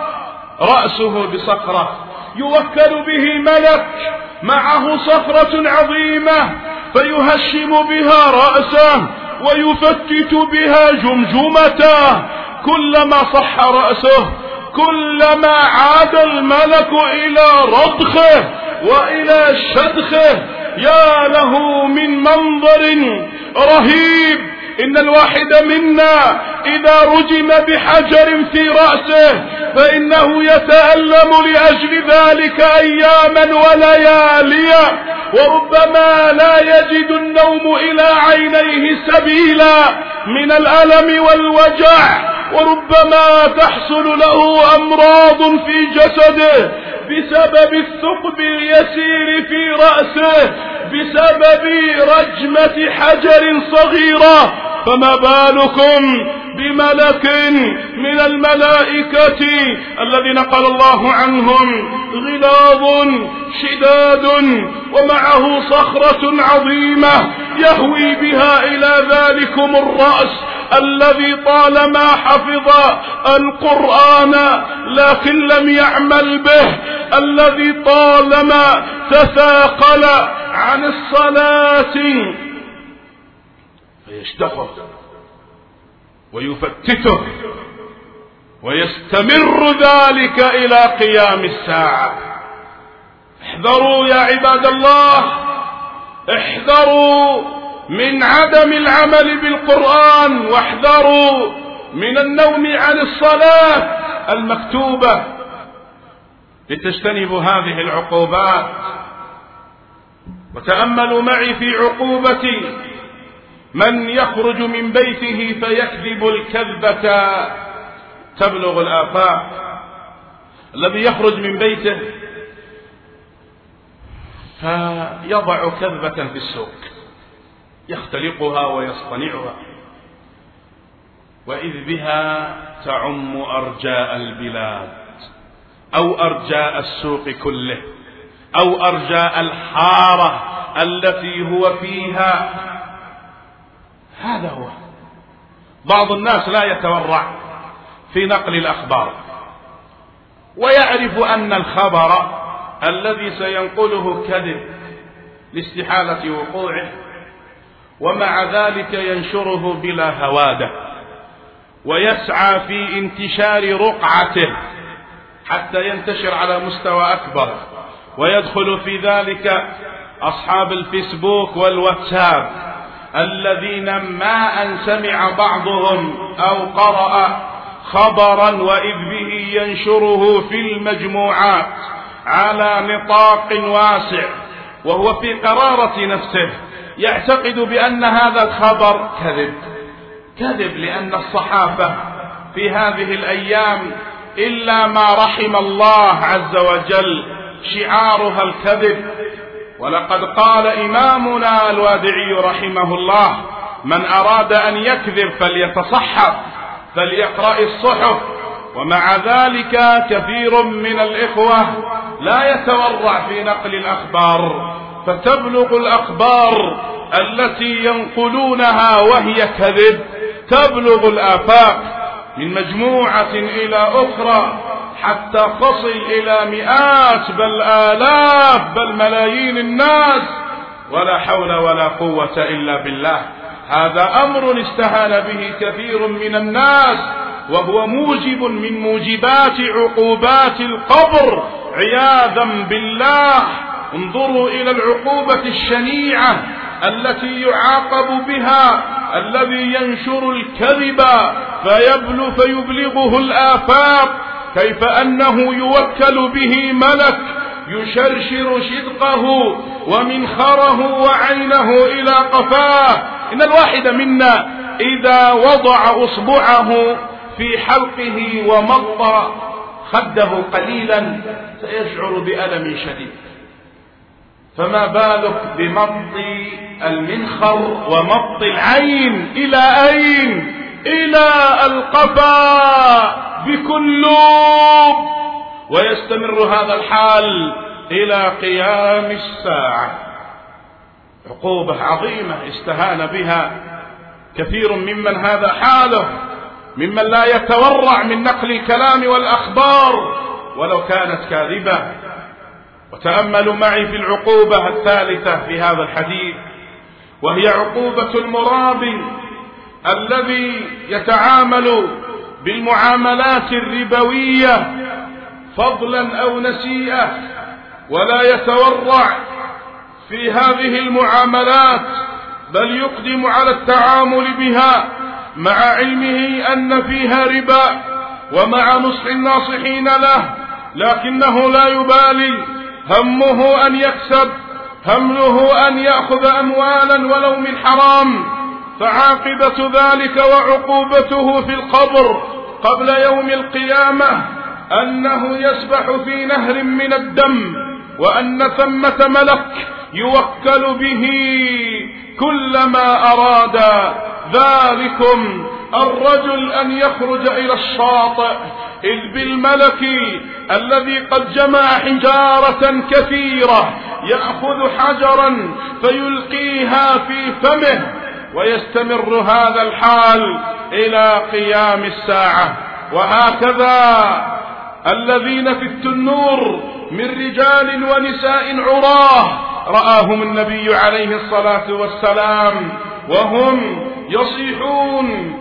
Speaker 1: رأسه بصخرة، يوكل به ملك معه صخرة عظيمة فيهشم بها رأسه ويفتت بها جمجمته، كلما صح رأسه كلما عاد الملك إلى رضخه وإلى شدخه. يا له من منظر رهيب! إن الواحد منا إذا رجم بحجر في رأسه فإنه يتألم لأجل ذلك أياما ولياليا، وربما لا يجد النوم إلى عينيه سبيلا من الألم والوجع، وربما تحصل له أمراض في جسده بسبب الثقب اليسير في رأسه، بسبب رجمة حجر صغيرة، فما بالكم بملك من الملائكة الذين قال الله عنهم غلاظ شداد ومعه صخرة عظيمة يهوي بها إلى ذلكم الرأس الذي طالما حفظ القرآن لكن لم يعمل به، الذي طالما تثاقل عن الصلاة فيشتخه ويفتته ويستمر ذلك إلى قيام الساعة. احذروا يا عباد الله، احذروا من عدم العمل بالقرآن، واحذروا من النوم عن الصلاة المكتوبة لتجتنبوا هذه العقوبات. وتأملوا معي في عقوبة من يخرج من بيته فيكذب الكذبة تبلغ الآفاق. الذي يخرج من بيته فيضع كذبة في السوق يختلقها ويصطنعها، وإذ بها تعم أرجاء البلاد أو أرجاء السوق كله أو أرجاء الحارة التي هو فيها. هذا هو. بعض الناس لا يتورع في نقل الأخبار، ويعرف أن الخبر الذي سينقله كذب لاستحالة وقوعه، ومع ذلك ينشره بلا هوادة ويسعى في انتشار رقعته حتى ينتشر على مستوى أكبر، ويدخل في ذلك أصحاب الفيسبوك والواتساب الذين ما أن سمع بعضهم أو قرأ خبرا وإذ به ينشره في المجموعات على نطاق واسع، وهو في قرارة نفسه يعتقد بأن هذا الخبر كذب، لأن الصحافة في هذه الأيام إلا ما رحم الله عز وجل شعارها الكذب. ولقد قال إمامنا الوادعي رحمه الله: من أراد أن يكذب فليتصحف، فليقرأ الصحف. ومع ذلك كثير من الإخوة لا يتورع في نقل الأخبار، فتبلغ الأخبار التي ينقلونها وهي كذب تبلغ الآفاق من مجموعة إلى أخرى، حتى تصل إلى مئات بل آلاف بل ملايين الناس، ولا حول ولا قوة إلا بالله. هذا أمر استهان به كثير من الناس، وهو موجب من موجبات عقوبات القبر عياذا بالله. انظروا إلى العقوبة الشنيعة التي يعاقب بها الذي ينشر الكذب فيبلغه الآفاق، كيف أنه يوكل به ملك يشرشر شدقه ومنخره وعينه إلى قفاه. إن الواحد منا إذا وضع أصبعه في حلقه ومط خده قليلا سيشعر بألم شديد، فما بالك بمط المنخر ومط العين؟ إلى أين؟ إلى القفا بكل لوب، ويستمر هذا الحال إلى قيام الساعة. عقوبة عظيمة استهان بها كثير ممن هذا حاله، ممن لا يتورع من نقل الكلام والأخبار ولو كانت كاذبة. وتأملوا معي في العقوبة الثالثة في هذا الحديث، وهي عقوبة المرابي الذي يتعامل بالمعاملات الربوية فضلا أو نسيئة، ولا يتورع في هذه المعاملات، بل يقدم على التعامل بها مع علمه أن فيها ربا ومع نصح الناصحين له، لكنه لا يبالي، همه أن يكسب، همله أن يأخذ أموالا ولو من حرام. فعاقبة ذلك وعقوبته في القبر قبل يوم القيامة أنه يسبح في نهر من الدم، وأن ثمة ملك يوكل به كلما أراد ذلكم الرجل أن يخرج إلى الشاطئ، إذ بالملك الذي قد جمع حجارة كثيرة يأخذ حجرا فيلقيها في فمه، ويستمر هذا الحال إلى قيام الساعة. وهكذا الذين في التنور من رجال ونساء عراه رآهم النبي عليه الصلاة والسلام وهم يصيحون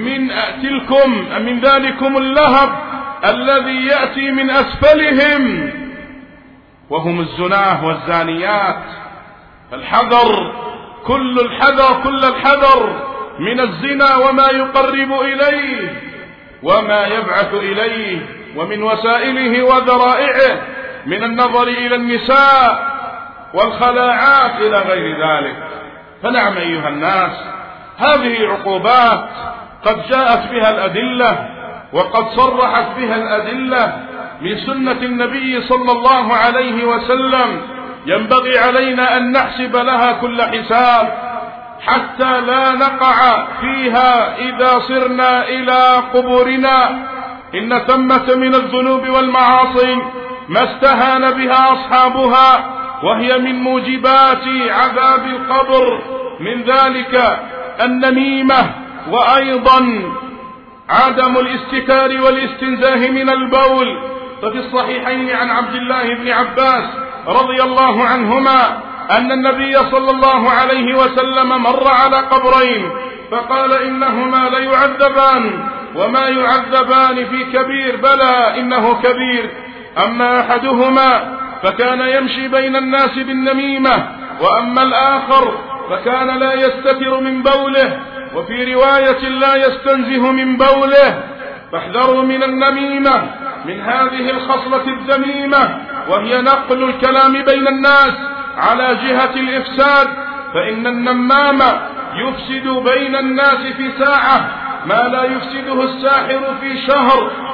Speaker 1: من ذلكم اللهب الذي يأتي من أسفلهم، وهم الزناه والزانيات. فالحذر، كل الحذر من الزنا وما يقرب إليه وما يبعث إليه، ومن وسائله وذرائعه من النظر إلى النساء والخلاعات إلى غير ذلك. فنعم أيها الناس، هذه عقوبات قد جاءت بها الأدلة وقد صرحت بها الأدلة من سنة النبي صلى الله عليه وسلم، ينبغي علينا أن نحسب لها كل حساب حتى لا نقع فيها إذا صرنا إلى قبورنا. إن ثمة من الذنوب والمعاصي ما استهان بها أصحابها، وهي من موجبات عذاب القبر، من ذلك النميمة، وأيضا عدم الاستتار والاستنزاه من البول. ففي الصحيحين عن عبد الله بن عباس رضي الله عنهما أن النبي صلى الله عليه وسلم مر على قبرين فقال: إنهما ليعذبان وما يعذبان في كبير، بلى إنه كبير. أما أحدهما فكان يمشي بين الناس بالنميمة، وأما الآخر فكان لا يستتر من بوله، وفي رواية لا يستنزه من بوله. فاحذروا من النميمة، من هذه الخصلة الذميمة، وهي نقل الكلام بين الناس على جهة الإفساد، فإن النمام يفسد بين الناس في ساعة ما لا يفسده الساحر في شهر،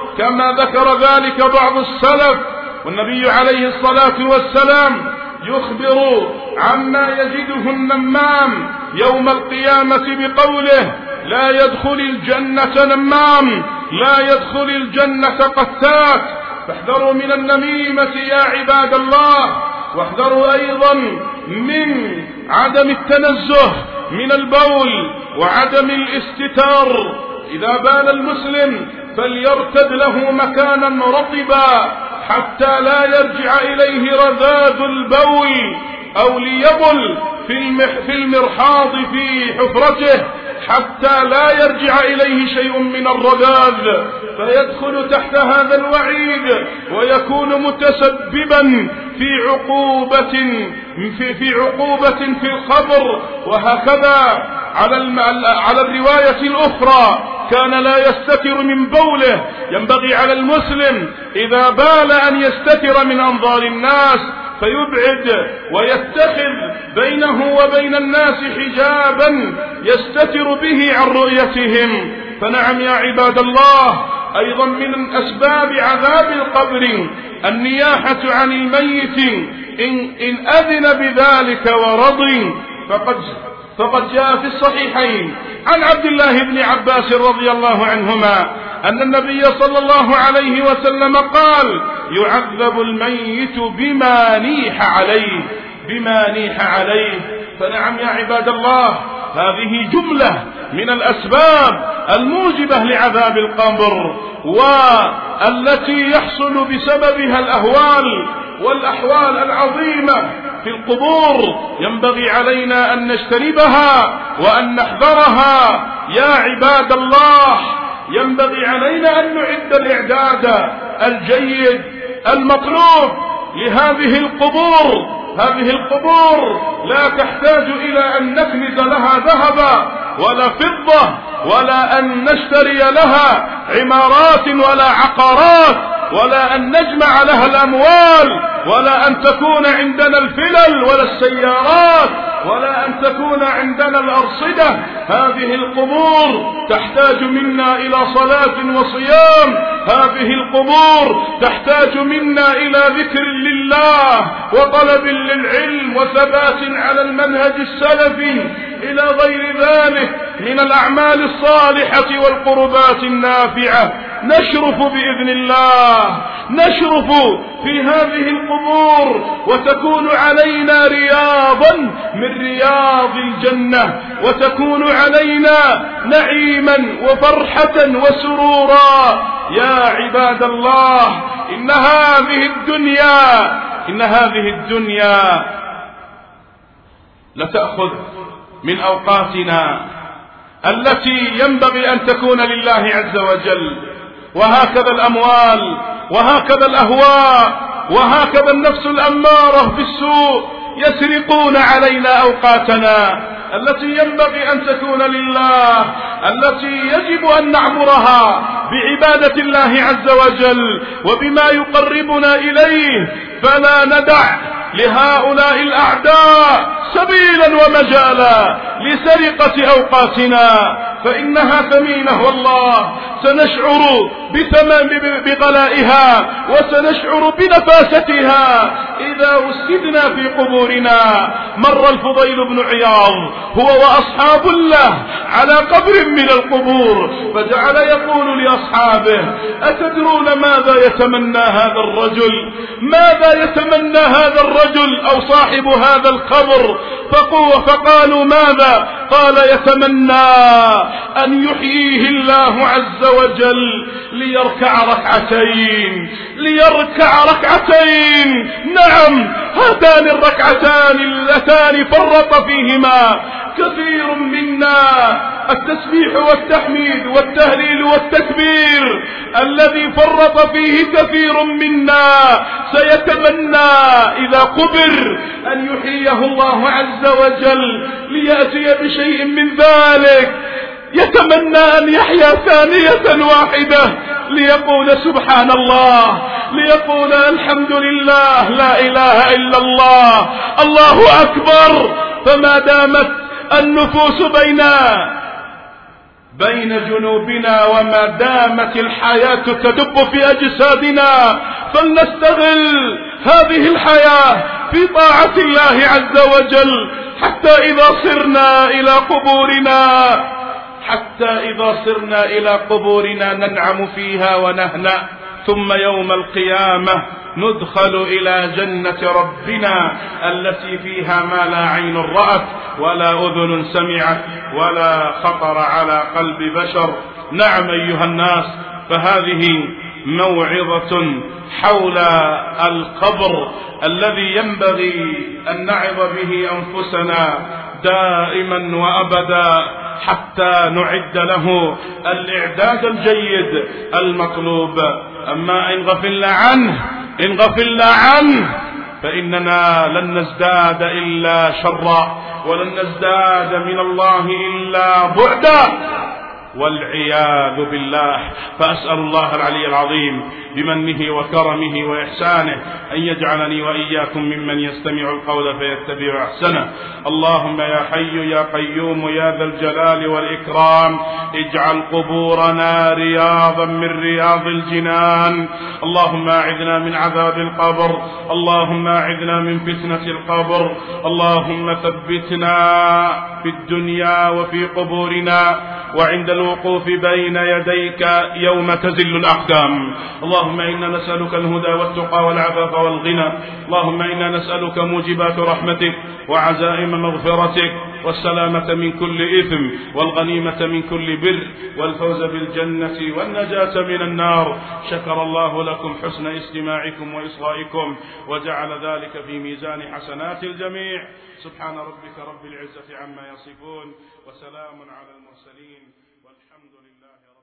Speaker 1: كما ذكر ذلك بعض السلف. والنبي عليه الصلاة والسلام يخبر عما يجده النمام يوم القيامة بقوله: لا يدخل الجنة نمام، لا يدخل الجنة قتات. فاحذروا من النميمة يا عباد الله، واحذروا أيضا من عدم التنزه من البول وعدم الاستتار. إذا بال المسلم فليرتد له مكانا رطبا حتى لا يرجع إليه رذاذ البول، أو ليبل في المرحاض في حفرته حتى لا يرجع إليه شيء من الرذاذ، فيدخل تحت هذا الوعيد ويكون متسببا في عقوبة في القبر. وهكذا على الرواية الأخرى كان لا يستتر من بوله. ينبغي على المسلم إذا بال أن يستتر من أنظار الناس، فيبعد ويتخذ بينه وبين الناس حجابا يستتر به عن رؤيتهم. فنعم يا عباد الله، أيضا من أسباب عذاب القبر النياحة عن الميت إن أذن بذلك ورضي. فقد جاء في الصحيحين عن عبد الله بن عباس رضي الله عنهما أن النبي صلى الله عليه وسلم قال: يعذب الميت بما نيح عليه. فنعم يا عباد الله، هذه جملة من الأسباب الموجبة لعذاب القبر، والتي يحصل بسببها والأحوال العظيمة في القبور. ينبغي علينا أن نجتنبها وأن نحذرها يا عباد الله. ينبغي علينا أن نعد الإعداد الجيد المطلوب لهذه القبور. هذه القبور لا تحتاج إلى أن نكنز لها ذهبا ولا فضة، ولا أن نشتري لها عمارات ولا عقارات، ولا أن نجمع لها الأموال، ولا أن تكون عندنا الفلل ولا السيارات، ولا أن تكون عندنا الأرصدة. هذه القبور تحتاج منا إلى صلاة وصيام. هذه القبور تحتاج منا إلى ذكر لله وطلب للعلم وثبات على المنهج السلفي، إلى غير ذلك من الأعمال الصالحة والقربات النافعة. نشرف بإذن الله، نشرف في هذه القبور، وتكون علينا رياضا من رياض الجنة، وتكون علينا نعيما وفرحة وسرورا. يا عباد الله، إن هذه الدنيا لتأخذ من أوقاتنا التي ينبغي أن تكون لله عز وجل. وهكذا الأموال، وهكذا الأهواء، وهكذا النفس الأمارة بالسوء يسرقون علينا أوقاتنا التي ينبغي أن تكون لله، التي يجب أن نعمرها بعبادة الله عز وجل وبما يقربنا إليه. فلا ندع لهؤلاء الأعداء سبيلا ومجالا لسرقة أوقاتنا، فإنها ثمينة والله. سنشعر بغلائها وسنشعر بنفاستها إذا وسدنا في قبورنا. مر الفضيل بن عياض هو وأصحاب له على قبر من القبور، فجعل يقول لأصحابه: أتدرون ماذا يتمنى هذا الرجل؟ ماذا يتمنى هذا الرجل أو صاحب هذا القبر؟ فقالوا: ماذا؟ قال: يتمنى أن يحييه الله عز وجل ليركع ركعتين. نعم، هاتان الركعتان اللتان فرط فيهما كثير منا. التسبيح والتحميد والتهليل والتكبير الذي فرط فيه كثير منا سيتمنى إذا قبر أن يحييه الله عز وجل ليأتي بشيء من ذلك. يتمنى أن يحيا ثانية واحدة ليقول سبحان الله، ليقول الحمد لله، لا إله إلا الله، الله أكبر. فما دامت النفوس بين جنوبنا وما دامت الحياة تدب في أجسادنا، فلنستغل هذه الحياة في طاعة الله عز وجل حتى إذا صرنا إلى قبورنا ننعم فيها ونهنأ، ثم يوم القيامة ندخل إلى جنة ربنا التي فيها ما لا عين رأت ولا أذن سمعت ولا خطر على قلب بشر. نعم أيها الناس، فهذه موعظة حول القبر الذي ينبغي أن نعظ به أنفسنا دائما وأبدا حتى نعد له الإعداد الجيد المطلوب. أما إن غفلنا عنه فإننا لن نزداد إلا شرا، ولن نزداد من الله إلا بعدا والعياذ بالله. فأسأل الله العلي العظيم بمنه وكرمه وإحسانه أن يجعلني وإياكم ممن يستمع القول فيتبع أحسنه. اللهم يا حي يا قيوم يا ذا الجلال والإكرام، اجعل قبورنا رياضا من رياض الجنان. اللهم أعذنا من عذاب القبر، اللهم أعذنا من فتنة القبر، اللهم ثبتنا في الدنيا وفي قبورنا وعند الوقوف بين يديك يوم تزل الأقدام. اللهم إنا نسألك الهدى والتقى والعفاف والغنى، اللهم إنا نسألك موجبات رحمتك وعزائم مغفرتك والسلامة من كل إثم والغنيمة من كل بر والفوز بالجنة والنجاة من النار. شكر الله لكم حسن استماعكم وإصغائكم وجعل ذلك في ميزان حسنات الجميع. سبحان ربك رب العزة عما يصفون وسلام على المرسلين والحمد لله رب